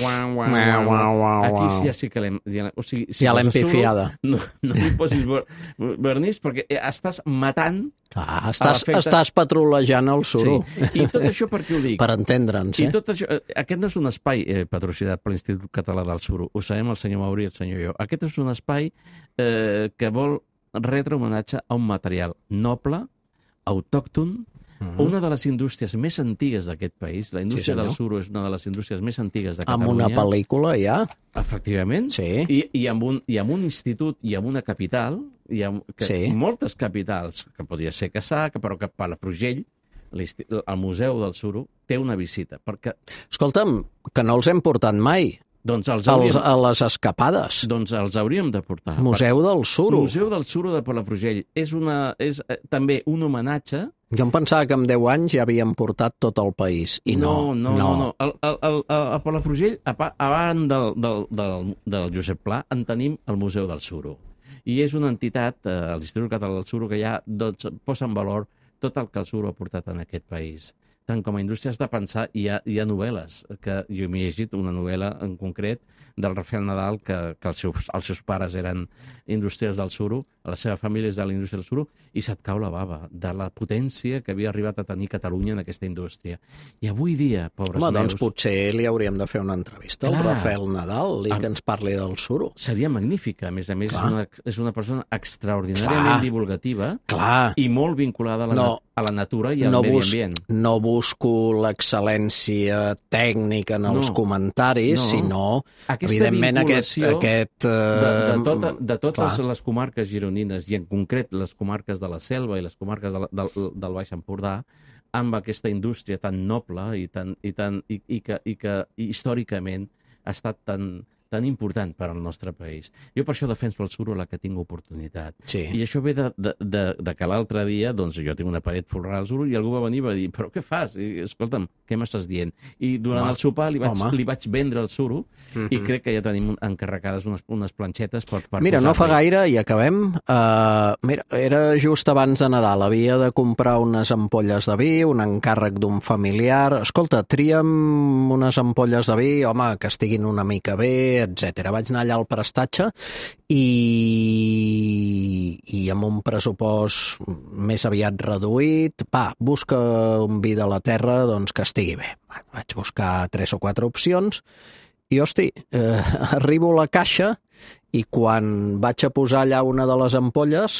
que l'hem... Ja l'hem pifiada. No li posis vernís perquè estàs matant... Estàs patrulejant el suro. Sí. I tot això per què ho dic? Per entendre'ns, I tot això, aquest no és un espai patrocinat per l'Institut Català del Suro. Ho sabem el senyor Mauri i el senyor jo. Aquest és un espai que vol retre homenatge a un material noble, autòcton, una de les indústries més antigues d'aquest país. La indústria del suro és una de les indústries més antigues de Catalunya. Amb una pel·lícula, ja? Efectivament. Sí. I amb un institut i amb una capital, moltes capitals, que podria ser Cassà, però que Palafrugell, el Museu del Suro, té una visita. Escolta'm, que no els hem portat mai. Doncs a les escapades. Doncs els hauríem de portar. Museu del Suro. Museu del Suro de Palafrugell. És també un homenatge. Jo em pensava que en 10 anys ja havíem portat tot el país, i no. A Palafrugell, a banda del Josep Pla, en tenim el Museu del Suro. I és una entitat, l'Institut Català del Suro, que ja posa en valor tot el que el suro ha portat en aquest país. Tant com a indústria has de pensar, hi ha novel·les, que jo m'he llegit una novel·la en concret del Rafael Nadal, que els seus pares eren industrials del suro, la seva família és de la indústria del suro, i se't cau la bava de la potència que havia arribat a tenir Catalunya en aquesta indústria. I avui dia, pobres meus... Doncs potser li hauríem de fer una entrevista al Rafael Nadal i que ens parli del suro. Seria magnífica. A més, és una persona extraordinàriament divulgativa i molt vinculada a la natura i al medi ambient. No busco l'excel·lència tècnica en els comentaris, sinó, evidentment, aquest... De totes les comarques gironines, i en concret les comarques de la Selva i les comarques del Baix Empordà, amb aquesta indústria tan noble i que històricament ha estat tan important per al nostre país. Jo per això defenso el suro a la que tinc oportunitat. I això ve de que l'altre dia, doncs jo tinc una paret folrada al suro i algú va venir i va dir, però què fas? I, escolta'm, què m'estàs dient? I durant el sopar li vaig vendre el suro i crec que ja tenim encarregades unes planxetes per Mira, no fa gaire i acabem. Era just abans de Nadal. Havia de comprar unes ampolles de vi, un encàrrec d'un familiar. Escolta, tria'm unes ampolles de vi, home, que estiguin una mica bé, etc. Vaig anar allà al prestatge i amb un pressupost més aviat reduït, busca un vi de la terra doncs que estigui bé. Vaig buscar 3 o 4 opcions i, arribo a la caixa i quan vaig a posar allà una de les ampolles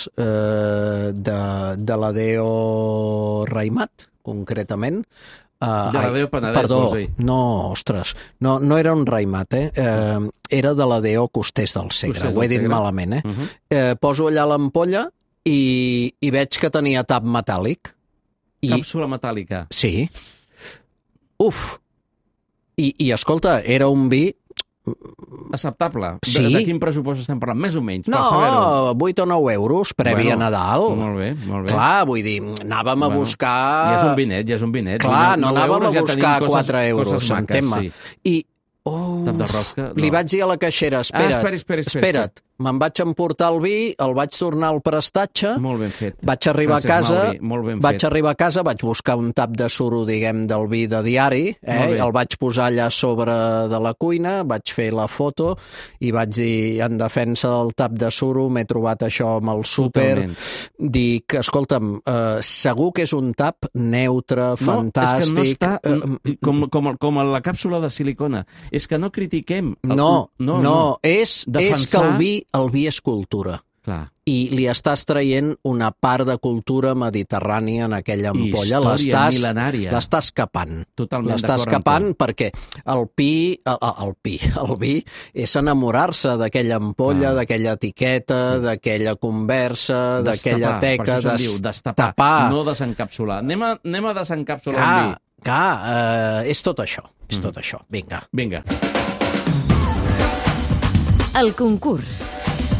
de la Deo Raimat, concretament, de la Deo Penedès, perdó, vols dir? no, ostres, no era un Raimat, era de la Deo Costers del Segre, ho he dit malament, poso allà l'ampolla i veig que tenia tap metàl·lic. Càpsula metàl·lica. Sí. Uf! I escolta, era un vi acceptable. Sí. De quin pressupost estem parlant? Més o menys, per no, saber-ho. 8 o 9 euros previ a Nadal. Molt bé, molt bé. Clar, vull dir, anàvem a buscar... Ja és un vinet. Clar, no anàvem a buscar 4 euros, entén-me. I, tap de rosca, li vaig dir a la caixera, espera't, me'n vaig emportar el vi, el vaig tornar al prestatge, molt ben fet. Vaig arribar a casa, vaig buscar un tap de suro, diguem, del vi de diari, el vaig posar allà sobre de la cuina, vaig fer la foto i vaig dir, en defensa del tap de suro, m'he trobat això amb el súper. Dic, escolta'm, segur que és un tap neutre, fantàstic. No, és que no està com la càpsula de silicona. És que no critiquem. És que el vi és cultura. Clar. I li estàs traient una part de cultura mediterrània en aquella ampolla. Història mil·lenària. L'estàs capant. Totalment l'estàs capant perquè el vi és enamorar-se d'aquella ampolla, d'aquella etiqueta, d'aquella conversa, d'aquella teca. Per això se'n diu, destapar, no desencapsular. Anem a desencapsular un vi. És tot això. És tot això. Vinga. El concurs.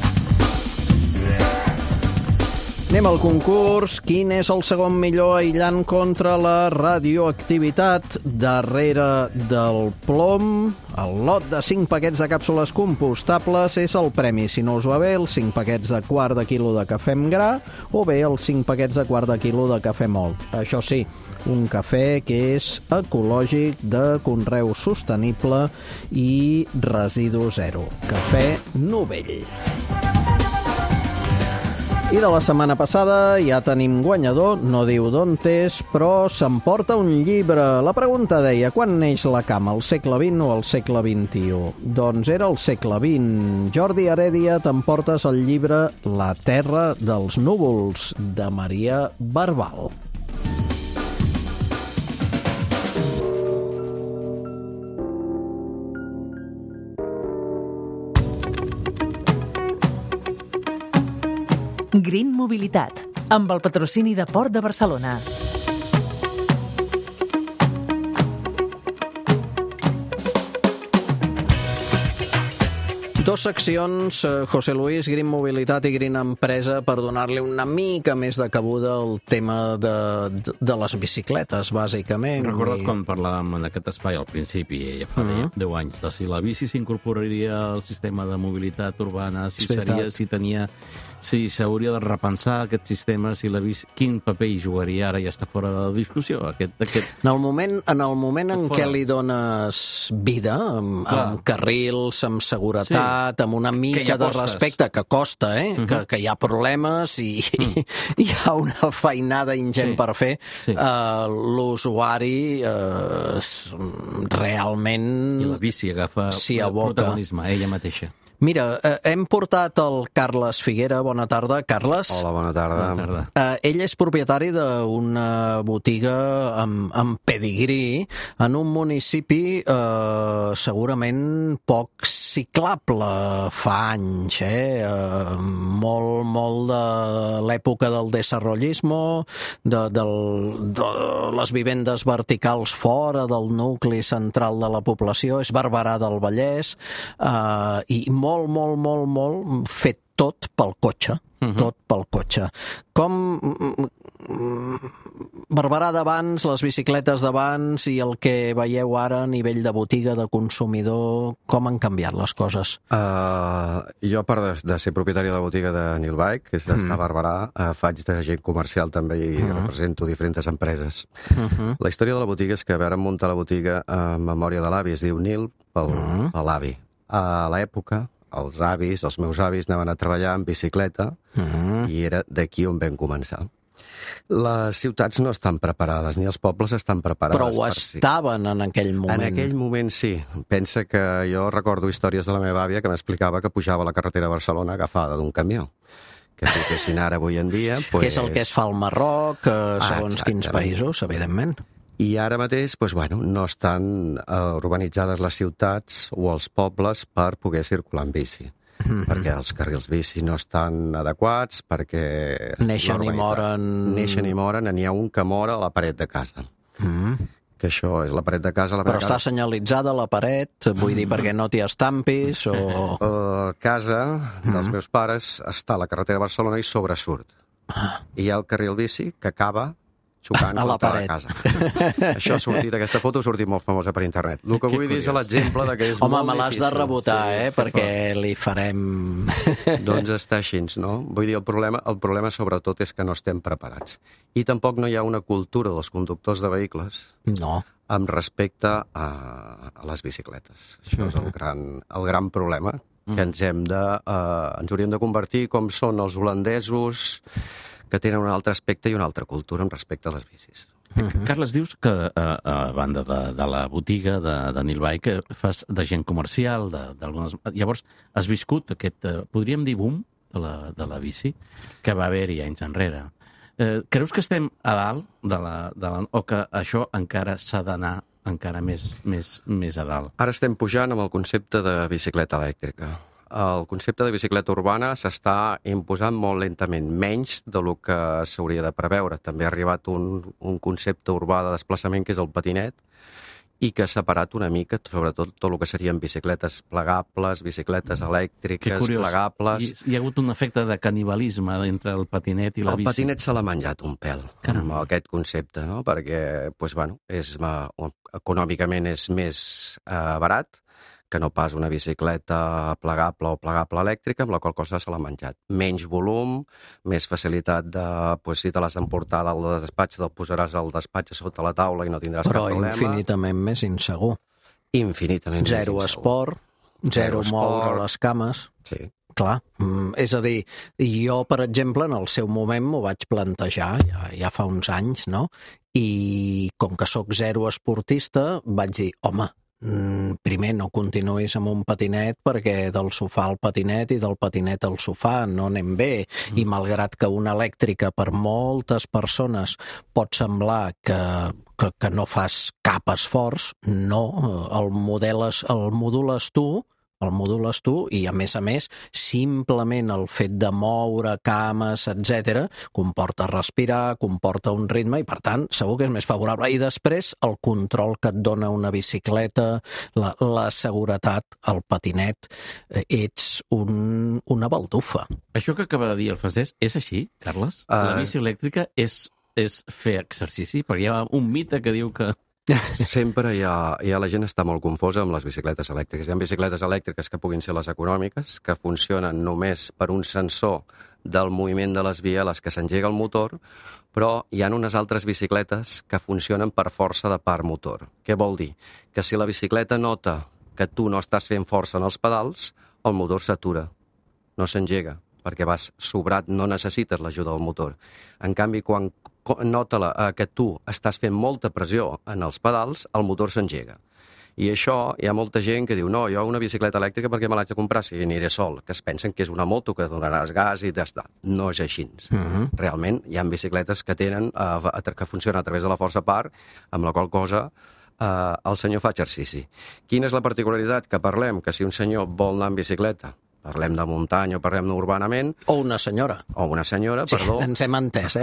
Anem al concurs. Quin és el segon millor aïllant contra la radioactivitat? Darrere del plom, el lot de 5 paquets de càpsules compostables és el premi. Si no us va bé, els 5 paquets de quart de quilo de cafè amb gra o bé els 5 paquets de quart de quilo de cafè mòlt. Això sí, un cafè que és ecològic, de conreu sostenible i residu zero. Cafè Novell. I de la setmana passada ja tenim guanyador, no diu d'on és, però s'emporta un llibre. La pregunta deia, quan neix la cama, al segle XX o al segle XXI? Doncs era el segle XX. Jordi Heredia, t'emportes el llibre La terra dels núvols, de Maria Barbal. Green Mobilitat, amb el patrocini de Port de Barcelona. Dos seccions, José Luis, Green Mobilitat i Green Empresa, per donar-li una mica més de cabuda al tema de les bicicletes, bàsicament. Recordes quan parlàvem en aquest espai al principi, ja fa 10 anys, de si la bici s'incorporaria al sistema de mobilitat urbana, si s'hauria de repensar aquest sistema, si la bici, quin paper hi jugaria, ara ja està fora de la discussió. En el moment en què li dones vida, amb carrils, amb seguretat, amb una mica de respecte, que costa, que hi ha problemes i hi ha una feinada ingent per fer, l'usuari realment... I la bici agafa protagonisme, ella mateixa. Mira, hem portat el Carles Figuera. Bona tarda, Carles. Hola, bona tarda. Ell és propietari d'una botiga amb pedigrí en un municipi segurament poc ciclable fa anys, molt de l'època del desarrollismo, de les vivendes verticals fora del nucli central de la població, és Barberà del Vallès, i molt fet tot pel cotxe. Tot pel cotxe. Com Barberà d'abans, les bicicletes d'abans i el que veieu ara a nivell de botiga, de consumidor, com han canviat les coses? Jo, a part de ser propietari de la botiga de Nilbike, que és d'estar a Barberà, faig d'agent comercial també i represento diferents empreses. La història de la botiga és que vàrem muntar la botiga en memòria de l'avi, es diu Nil, per l'avi. a l'època, els avis, els meus avis, anaven a treballar en bicicleta i era d'aquí on vam començar. Les ciutats no estan preparades, ni els pobles estan preparats. Però ho estaven en aquell moment. En aquell moment sí. Pensa que jo recordo històries de la meva àvia que m'explicava que pujava a la carretera de Barcelona agafada d'un camió. Que si fessin ara avui en dia... Pues... Que és el que es fa al Marroc, segons quins països, evidentment. I ara mateix, no estan urbanitzades les ciutats o els pobles per poder circular en bici. Perquè els carrils bici no estan adequats, perquè... Neixen i moren, n'hi ha un que mora a la paret de casa. Que això és la paret de casa... Però està senyalitzada la paret, vull dir, perquè no t'hi estampis o... La casa dels meus pares està a la carretera de Barcelona i sobresurt. I hi ha el carril bici que acaba xocant contra la casa. Això ha sortit, aquesta foto ha sortit molt famosa per internet. El que vull dir és l'exemple que és molt difícil. Home, me l'has de rebotar, perquè li farem... Doncs està així, no? Vull dir, el problema sobretot és que no estem preparats. I tampoc no hi ha una cultura dels conductors de vehicles amb respecte a les bicicletes. Això és el gran problema, que ens hauríem de convertir com són els holandesos, que tenen un altre aspecte i una altra cultura en respecte a les bicis. Carles, dius que a banda de la botiga de Neil Bike que fas d'agent comercial, llavors has viscut aquest, podríem dir, boom de la bici que va haver-hi anys enrere. Creus que estem a dalt o que això encara s'ha d'anar encara més a dalt? Ara estem pujant amb el concepte de bicicleta elèctrica. El concepte de bicicleta urbana s'està imposant molt lentament, menys del que s'hauria de preveure. També ha arribat un concepte urbà de desplaçament, que és el patinet, i que ha separat una mica, sobretot, tot el que serien bicicletes plegables, bicicletes elèctriques, plegables... Hi ha hagut un efecte de canibalisme entre el patinet i la bici. El patinet se l'ha menjat un pèl, amb aquest concepte, no? Perquè, econòmicament és més barat, que no pas una bicicleta plegable o plegable elèctrica, amb la qual cosa se l'ha menjat. Menys volum, més facilitat de... si te l'has d'emportar dalt del despatx, te'l posaràs al despatx sota la taula i no tindràs cap problema. Però infinitament més insegur. Infinitament més Zero insegur. Esport, zero moure les cames. Sí. Clar, és a dir, jo, per exemple, en el seu moment m'ho vaig plantejar, ja fa uns anys, no? I com que sóc zero esportista, vaig dir, home, primer no continuïs amb un patinet perquè del sofà al patinet i del patinet al sofà no anem bé, i malgrat que una elèctrica per moltes persones pot semblar que no fas cap esforç, no, el modules tu i a més, simplement el fet de moure cames, etc., comporta respirar, comporta un ritme i, per tant, segur que és més favorable. I després, el control que et dona una bicicleta, la seguretat, el patinet, ets una baldufa. Això que acaba de dir el Francesc és així, Carles? La bici elèctrica és fer exercici? Perquè hi ha un mite que diu que... Sempre la gent està molt confosa amb les bicicletes elèctriques. Hi ha bicicletes elèctriques que puguin ser les econòmiques, que funcionen només per un sensor del moviment de les bieles que s'engega el motor, però hi ha unes altres bicicletes que funcionen per força de part motor. Què vol dir? Que si la bicicleta nota que tu no estàs fent força en els pedals, el motor s'atura, no s'engega, perquè vas sobrat, no necessites l'ajuda del motor. En canvi, quan nota que tu estàs fent molta pressió en els pedals, el motor s'engega. I això, hi ha molta gent que diu, no, jo una bicicleta elèctrica perquè me l'haig de comprar si aniré sol, que es pensen que és una moto que donaràs gas i ja està. No és així. Realment, hi ha bicicletes que que funcionen a través de la força part, amb la qual cosa el senyor fa exercici. Quina és la particularitat? Que parlem que si un senyor vol anar en bicicleta, parlem de muntanya o parlem urbanament... O una senyora. Perdó. Ens hem entès,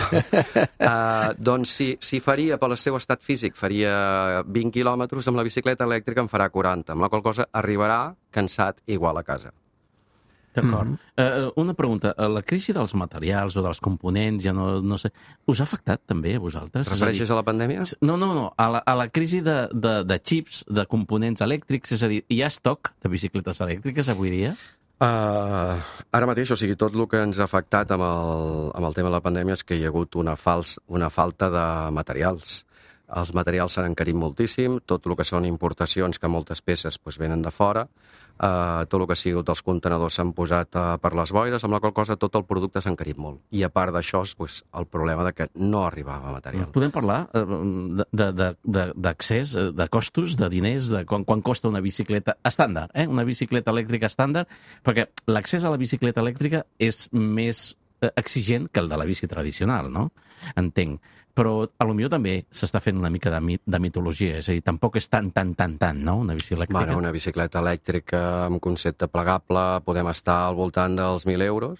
Doncs si faria, pel seu estat físic, faria 20 quilòmetres, amb la bicicleta elèctrica en farà 40, amb la qual cosa arribarà cansat igual a casa. D'acord. Una pregunta. La crisi dels materials o dels components, ja no sé, us ha afectat també a vosaltres? Refereixes a la pandèmia? No. A la crisi de xips, de components elèctrics, és a dir, hi ha estoc de bicicletes elèctriques avui dia? Ara mateix, tot el que ens ha afectat amb el tema de la pandèmia és que hi ha hagut una falta de materials. Els materials s'han encarit moltíssim, tot el que són importacions, que moltes peces venen de fora, tot el que ha sigut els contenedors s'han posat per les boires, amb la qual cosa tot el producte s'ha encarit molt. I a part d'això, el problema de que no arribava material. Podem parlar d'accés, de costos, de diners, de quan costa una bicicleta estàndard, una bicicleta elèctrica estàndard, perquè l'accés a la bicicleta elèctrica és més exigent que el de la bici tradicional, no? Entenc. Però potser també s'està fent una mica de mitologia, és a dir, tampoc és tant, no?, una bici elèctrica. Bueno, una bicicleta elèctrica amb concepte plegable podem estar al voltant dels 1.000 euros,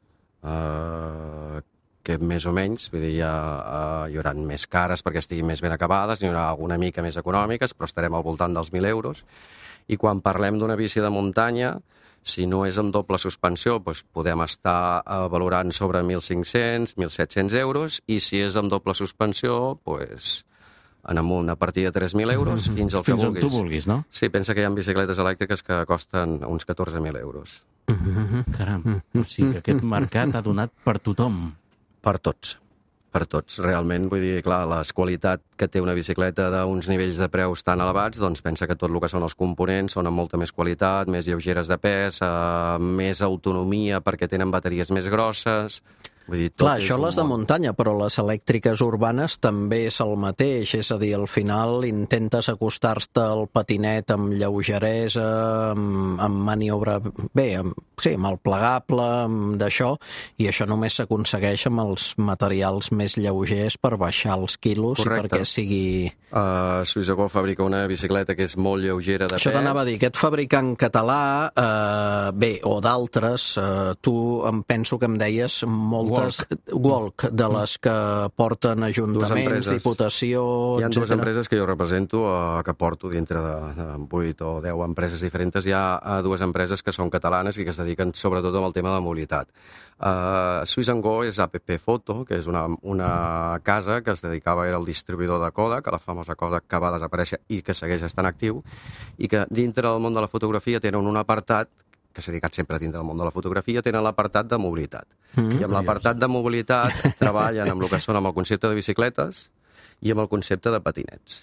que més o menys, vull dir, hi haurà més cares perquè estiguin més ben acabades, hi haurà una mica més econòmiques, però estarem al voltant dels 1.000 euros. I quan parlem d'una bici de muntanya, si no és amb doble suspensió, doncs podem estar valorant sobre 1.500, 1.700 euros, i si és amb doble suspensió, doncs en amunt a partir de 3.000 euros fins al que vulguis. Fins on tu vulguis, no? Sí, pensa que hi ha bicicletes elèctriques que costen uns 14.000 euros. Caram, o sigui que aquest mercat ha donat per tothom. Per tots. Per tots, realment, vull dir, clar, la qualitat que té una bicicleta d'uns nivells de preus tan elevats, doncs pensa que tot el que són els components són amb molta més qualitat, més lleugeres de pes, més autonomia perquè tenen bateries més grosses. Vull dir, clar, això les de muntanya, però les elèctriques urbanes també és el mateix, és a dir, al final intentes acostar-te al patinet amb lleugeresa, amb maniobra, bé, amb el plegable, d'això, i això només s'aconsegueix amb els materials més lleugers per baixar els quilos. Correcte. I perquè sigui... Swissago fabrica una bicicleta que és molt lleugera de pes. Això t'anava a dir, aquest fabricant català, bé, o d'altres, tu em penso que em deies moltes... Walk, de les que porten ajuntaments, Diputació... Hi ha dues empreses que jo represento, que porto dintre de 8 o 10 empreses diferents. Hi ha dues empreses que són catalanes i que es dediquen sobretot al tema de mobilitat. Swiss & Go és APP Photo, que és una casa que es dedicava, era el distribuïdor de Kodak, la famosa Kodak que va desaparèixer i que segueix estant actiu, i que dintre del món de la fotografia tenen un apartat que s'ha dedicat sempre dintre del món de la fotografia, tenen l'apartat de mobilitat. I amb l'apartat de mobilitat treballen amb el que són amb el concepte de bicicletes i amb el concepte de patinets.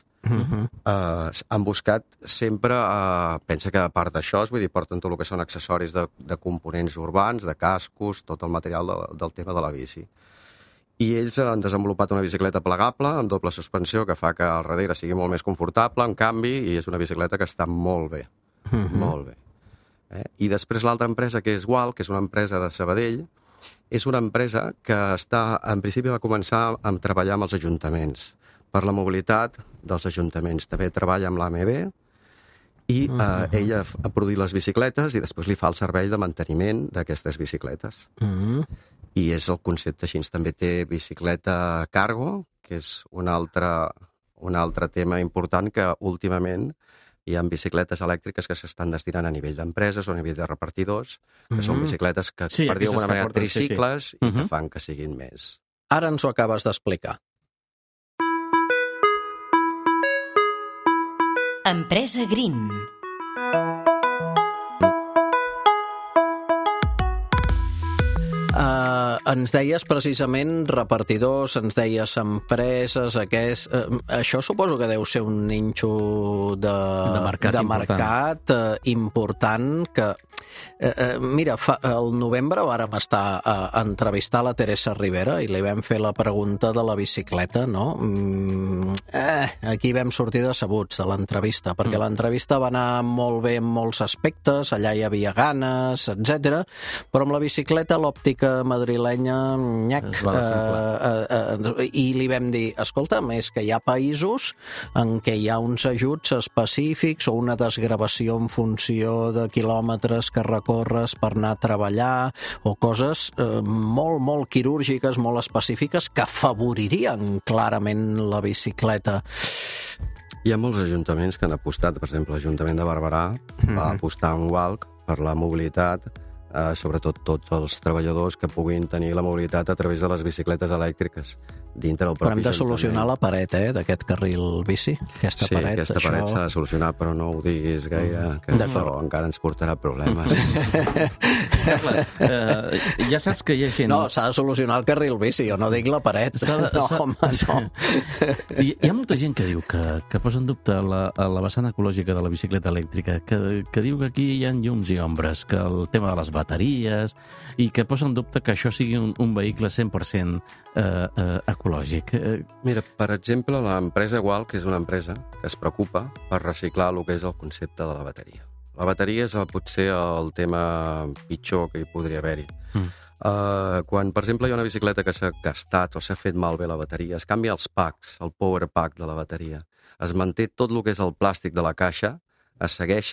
Han buscat sempre, pensa que a part d'això, vull dir, porten tot el que són accessoris de components urbans, de cascos, tot el material del tema de la bici. I ells han desenvolupat una bicicleta plegable, amb doble suspensió, que fa que al darrere sigui molt més confortable, en canvi, i és una bicicleta que està molt bé, molt bé. I després l'altra empresa, que és Walk, que és una empresa de Sabadell, és una empresa que en principi va començar a treballar amb els ajuntaments, per la mobilitat dels ajuntaments. També treballa amb l'AMB i ella ha produït les bicicletes i després li fa el servei de manteniment d'aquestes bicicletes. I és el concepte així. També té bicicleta cargo, que és un altre tema important, que últimament hi ha bicicletes elèctriques que s'estan destinant a nivell d'empreses o a nivell de repartidors, que són bicicletes que, per dir d'alguna manera, tricicles i que fan que siguin més. Ara ens ho acabes d'explicar. Empresa Green. Ens deies precisament repartidors, ens deies empreses, això suposo que deu ser un nínxol de mercat important que... Mira, al novembre vàrem estar a entrevistar la Teresa Rivera i li vam fer la pregunta de la bicicleta, no? Aquí vam sortir decebuts de l'entrevista, perquè l'entrevista va anar molt bé en molts aspectes, allà hi havia ganes, etc. Però amb la bicicleta, l'òptica madrilenya, i li vam dir, escolta, és que hi ha països en què hi ha uns ajuts específics o una desgravació en funció de quilòmetres que recorres per anar a treballar o coses molt, molt quirúrgiques, molt específiques que afavoririen clarament la bicicleta. Hi ha molts ajuntaments que han apostat, per exemple, l'Ajuntament de Barberà va apostar en Walk per la mobilitat, sobretot tots els treballadors que puguin tenir la mobilitat a través de les bicicletes elèctriques. dintre del propi Però hem de Ajuntament. solucionar la paret, d'aquest carril bici. Aquesta paret, aquesta paret s'ha de solucionar, però no ho diguis gaire, que això encara ens portarà problemes. Carles, ja saps que hi ha gent... No, s'ha de solucionar el carril bici, jo no dic la paret. Home, no. Hi ha molta gent que diu que posa en dubte la vessant ecològica de la bicicleta elèctrica, que diu que aquí hi ha llums i ombres, que el tema de les bateries, i que posa en dubte que això sigui un vehicle 100% ecològic. Mira, per exemple, l'empresa Igual, que és una empresa que es preocupa per reciclar el que és el concepte de la bateria. La bateria és potser el tema pitjor que hi podria haver-hi. Quan, per exemple, hi ha una bicicleta que s'ha gastat o s'ha fet malbé la bateria, es canvia els packs, el power pack de la bateria, es manté tot el que és el plàstic de la caixa, es segueix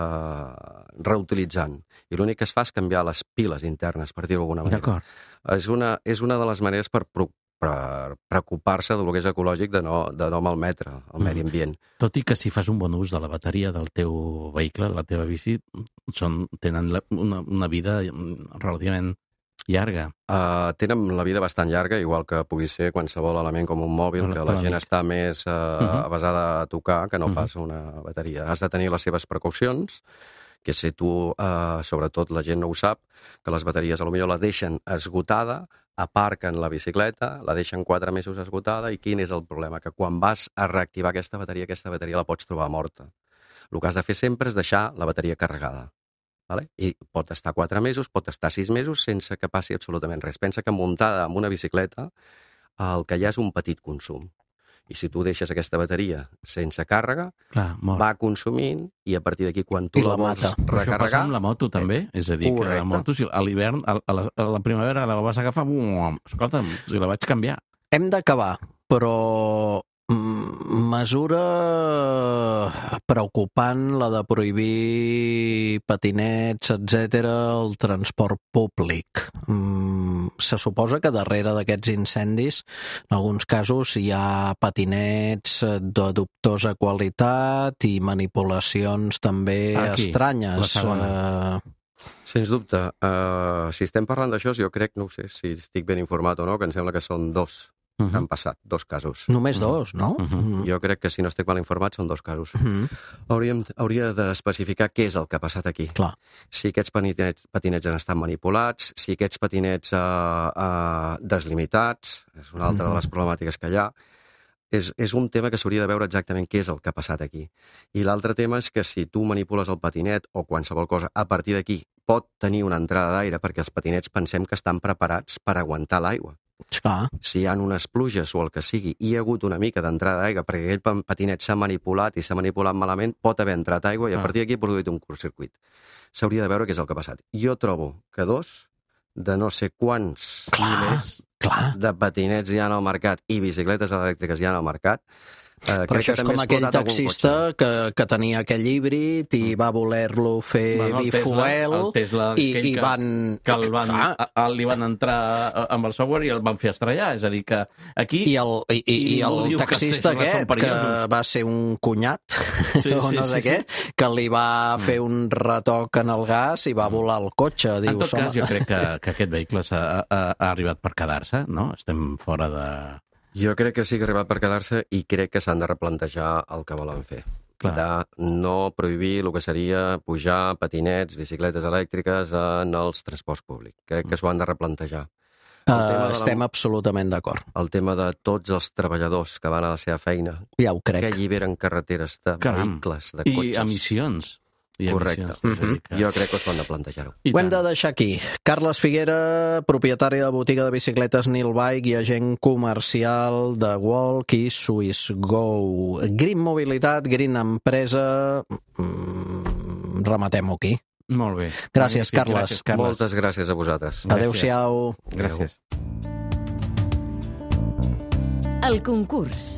reutilitzant. I l'únic que es fa és canviar les piles internes, per dir-ho d'alguna manera. D'acord. És una de les maneres per preocupar-se del que és ecològic de no malmetre el medi ambient. Tot i que si fas un bon ús de la bateria del teu vehicle, de la teva bici, tenen una vida relativament llarga. Tenen la vida bastant llarga, igual que pugui ser qualsevol element com un mòbil, que la gent està més avasada a tocar que no pas una bateria. Has de tenir les seves precaucions, que si tu, sobretot la gent no ho sap, que les bateries potser la deixen esgotada, aparquen la bicicleta, la deixen 4 mesos esgotada, i quin és el problema? Que quan vas a reactivar aquesta bateria la pots trobar morta. El que has de fer sempre és deixar la bateria carregada. Vale? I pot estar 4 mesos, pot estar 6 mesos sense que passi absolutament res. Pensa que muntada amb una bicicleta el que hi ha és un petit consum. I si tu deixes aquesta bateria sense càrrega, va consumint, i a partir d'aquí, quan tu la vols recarregar... Això passa amb la moto, també? És a dir, que la moto, a l'hivern, a la primavera la vas agafar... Escolta'm, si la vaig canviar. Hem d'acabar, però mesura preocupant la de prohibir patinets, etc., el transport públic. Se suposa que darrere d'aquests incendis, en alguns casos, hi ha patinets de dubtosa qualitat i manipulacions també estranyes. La segona. Sens dubte. Si estem parlant d'això, jo crec, no sé si estic ben informat o no, que em sembla que són 2 que han passat, 2 casos. Només 2, no? Jo crec que si no estic mal informat són 2 casos. Hauria d'especificar què és el que ha passat aquí. Clar. Si aquests patinets han estat manipulats, si aquests patinets deslimitats, és una altra de les problemàtiques que hi ha. És un tema que s'hauria de veure exactament què és el que ha passat aquí. I l'altre tema és que si tu manipules el patinet o qualsevol cosa, a partir d'aquí pot tenir una entrada d'aire, perquè els patinets pensem que estan preparats per aguantar l'aigua. Si hi ha unes pluges o el que sigui, i hi ha hagut una mica d'entrada d'aigua perquè aquell patinet s'ha manipulat i s'ha manipulat malament, pot haver entrat aigua i a partir d'aquí ha produït un curtcircuit. S'hauria de veure què és el que ha passat. Jo trobo que 2 de no sé quants milers de patinets hi ha al mercat i bicicletes elèctriques hi ha al mercat. Però això és com aquell taxista que tenia aquell híbrid i va voler-lo fer bifuel i van... Li van entrar amb el software i el van fer estrellar, és a dir que aquí... I el taxista aquest, que va ser un cunyat, o no sé què, que li va fer un retoc en el gas i va volar el cotxe. En tot cas, jo crec que aquest vehicle ha arribat per quedar-se, no? Estem fora de... Jo crec que sí que ha arribat per quedar-se i crec que s'han de replantejar el que volen fer. De no prohibir el que seria pujar patinets, bicicletes elèctriques en els transports públics. Crec que s'ho han de replantejar. Estem absolutament d'acord. El tema de tots els treballadors que van a la seva feina, ja ho crec, que alliberen carreteres de vehicles, de cotxes. I emissions. Correcte. Jo crec que s'ho han de plantejar-ho. Ho hem de deixar aquí. Carles Figuera, propietari de la botiga de bicicletes Nil Bike i agent comercial de Walk i Swiss Go. Green Mobilitat, Green Empresa... Rematem-ho aquí. Molt bé. Gràcies, Carles. Moltes gràcies a vosaltres. Adéu-siau. Gràcies. El concurs.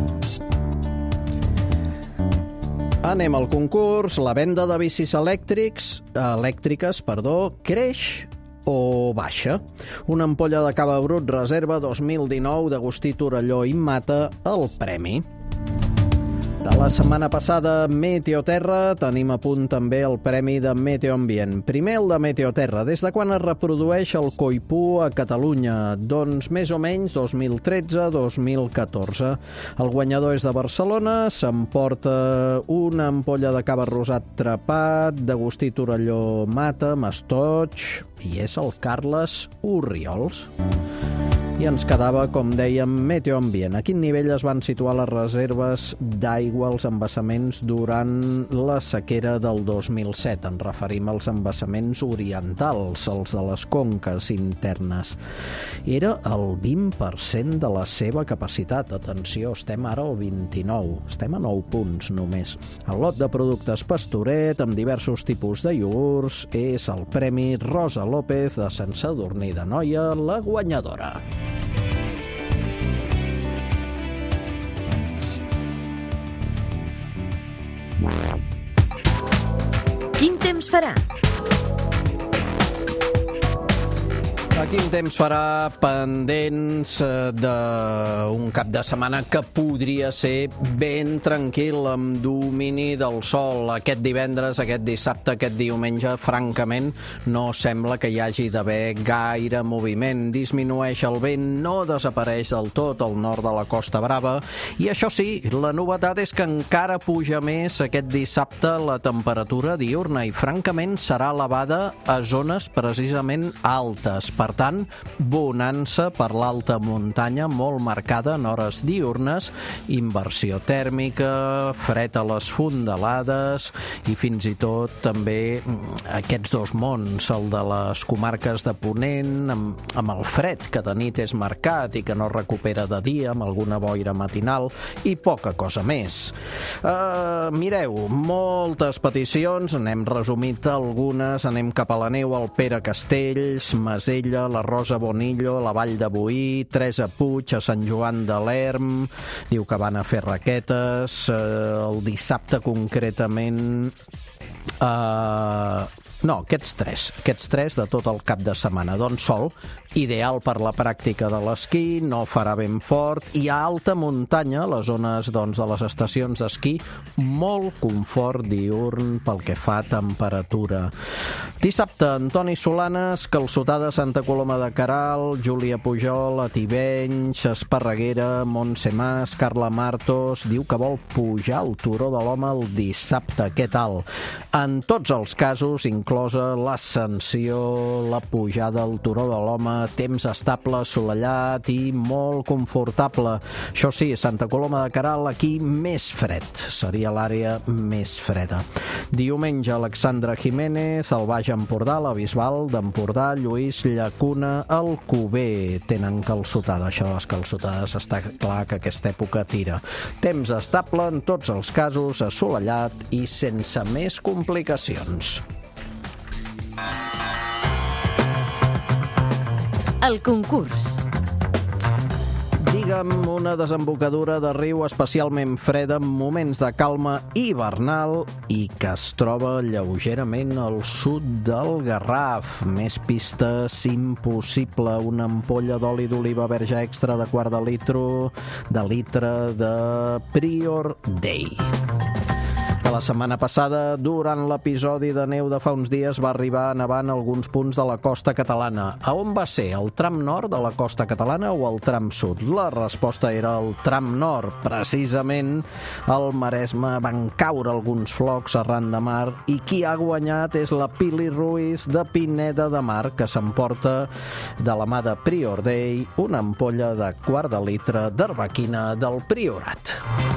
Anem al concurs. La venda de bicis elèctriques, creix o baixa? Una ampolla de cava brut reserva 2019 d'Agustí Torelló i Mata el premi. De la setmana passada, Meteoterra, tenim a punt també el premi de Meteoambient. Primer el de Meteoterra. Des de quan es reprodueix el coipú a Catalunya? Doncs més o menys 2013-2014. El guanyador és de Barcelona, s'emporta una ampolla de cava rosat trepat, d'Agustí Torelló Mata, Mastoig, i és el Carles Orriols. I ens quedava, com dèiem, Meteoambient. A quin nivell es van situar les reserves d'aigua als embassaments durant la sequera del 2007? Ens referim als embassaments orientals, els de les conques internes. Era el 20% de la seva capacitat. Atenció, estem ara al 29. Estem a 9 punts només. El lot de productes Pastoret, amb diversos tipus de iogurts, és el Premi Rosa López de Sant Sadurní d'Anoia, la guanyadora. Quin temps farà? A quin temps farà, pendents d'un cap de setmana que podria ser ben tranquil, amb domini del sol. Aquest divendres, aquest dissabte, aquest diumenge, francament, no sembla que hi hagi d'haver gaire moviment. Disminueix el vent, no desapareix del tot al nord de la Costa Brava. I això sí, la novetat és que encara puja més aquest dissabte la temperatura diurna i, francament, serà elevada a zones precisament altes. Per tant, bonança per l'alta muntanya, molt marcada en hores diurnes, inversió tèrmica, fred a les fondalades i fins i tot també aquests dos mons, el de les comarques de Ponent, amb el fred que de nit és marcat i que no recupera de dia, amb alguna boira matinal i poca cosa més. Mireu, moltes peticions, n'hem resumit algunes, anem cap a la neu, al Pere Castells, Masella, la Rosa Bonillo, la Vall de Boí, Teresa Puig, a Sant Joan de l'Erm, diu que van a fer raquetes, el dissabte concretament... No, aquests tres de tot el cap de setmana. Doncs sol, ideal per la pràctica de l'esquí, no farà vent fort, i a alta muntanya, les zones de les estacions d'esquí, molt confort diurn pel que fa a temperatura. Dissabte, Antoni Solanes, Calçotada, Santa Coloma de Queralt, Júlia Pujol, Ativenys, Esparreguera, Montse Mas, Carla Martos, diu que vol pujar al Turó de l'Home el dissabte. Què tal? En tots els casos, inclosa l'ascensió, la pujada al Turó de l'Home, temps estable, assolellat i molt confortable. Això sí, Santa Coloma de Queralt, aquí més fred, seria l'àrea més freda. Diumenge, Alexandra Jiménez, el Baix Empordà, la Bisbal d'Empordà, Lluís Llacuna, Alcover, tenen calçotada. Això de les calçotades està clar que aquesta època tira. Temps estable en tots els casos, assolellat i sense més complicacions. El concurs. Digue'm una desembocadura de riu especialment freda en moments de calma hivernal i que es troba lleugerament al sud del Garraf. Més pistes impossible. Una ampolla d'oli d'oliva verge extra de quart de litre de Prior Day. La setmana passada, durant l'episodi de neu de fa uns dies, va arribar a nevar en alguns punts de la costa catalana. A on va ser? El tram nord de la costa catalana o el tram sud? La resposta era el tram nord. Precisament al Maresme van caure alguns flocs arran de mar i qui ha guanyat és la Pili Ruiz de Pineda de Mar, que s'emporta de la mà de Prior Day una ampolla de quart de litre d'arbequina del Priorat.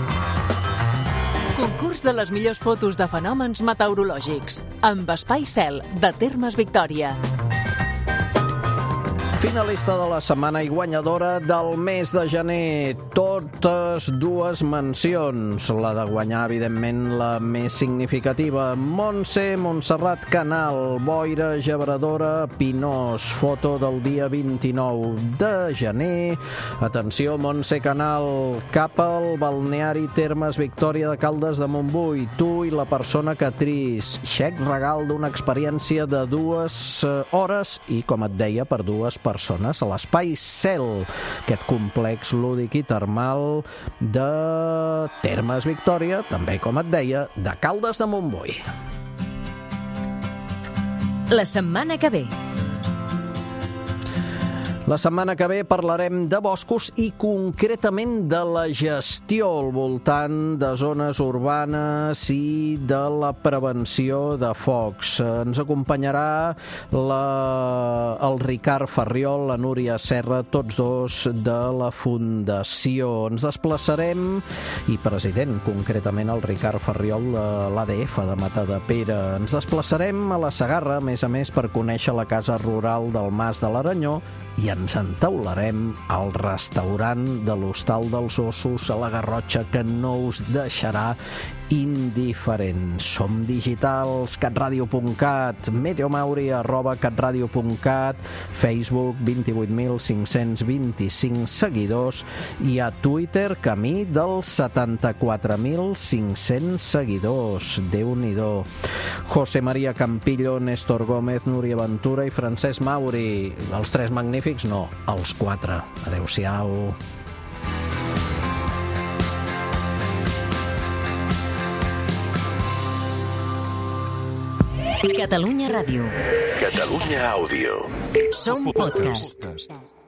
Concurs de les millors fotos de fenòmens meteorològics amb Espai Cel de Termes Victòria. Finalista de la setmana i guanyadora del mes de gener. Totes dues mencions. La de guanyar, evidentment, la més significativa. Montserrat Canal, boira gebradora, Pinós. Foto del dia 29 de gener. Atenció, Montse Canal, cap al balneari Termes Victòria de Caldes de Montbui. Tu i la persona que tris. Xec regal d'una experiència de 2 hores i, com et deia, per 2 persones a l'Espai Cel, aquest complex lúdic i termal de Termes Victòria, també, com et deia, de Caldes de Montbui. La setmana que ve. La setmana que ve parlarem de boscos i concretament de la gestió al voltant de zones urbanes i de la prevenció de focs. Ens acompanyarà el Ricard Ferriol, la Núria Serra, tots dos de la Fundació. Ens desplaçarem, i president concretament el Ricard Ferriol de l'ADF de Matadepera. Ens desplaçarem a la Segarra, a més, per conèixer la casa rural del Mas de l'Aranyó, i ens entaularem al restaurant de l'Hostal dels Ossos a la Garrotxa, que no us deixarà indiferents. Som digitals, catradio.cat, meteomauri@catradio.cat, Facebook, 28.525 seguidors, i a Twitter, camí dels 74.500 seguidors. Déu-n'hi-do. José María Campillo, Néstor Gómez, Núria Ventura i Francesc Mauri. Els tres magnífics, no, els quatre. Adéu-siau. Catalunya Ràdio. Catalunya Àudio. Som podcast.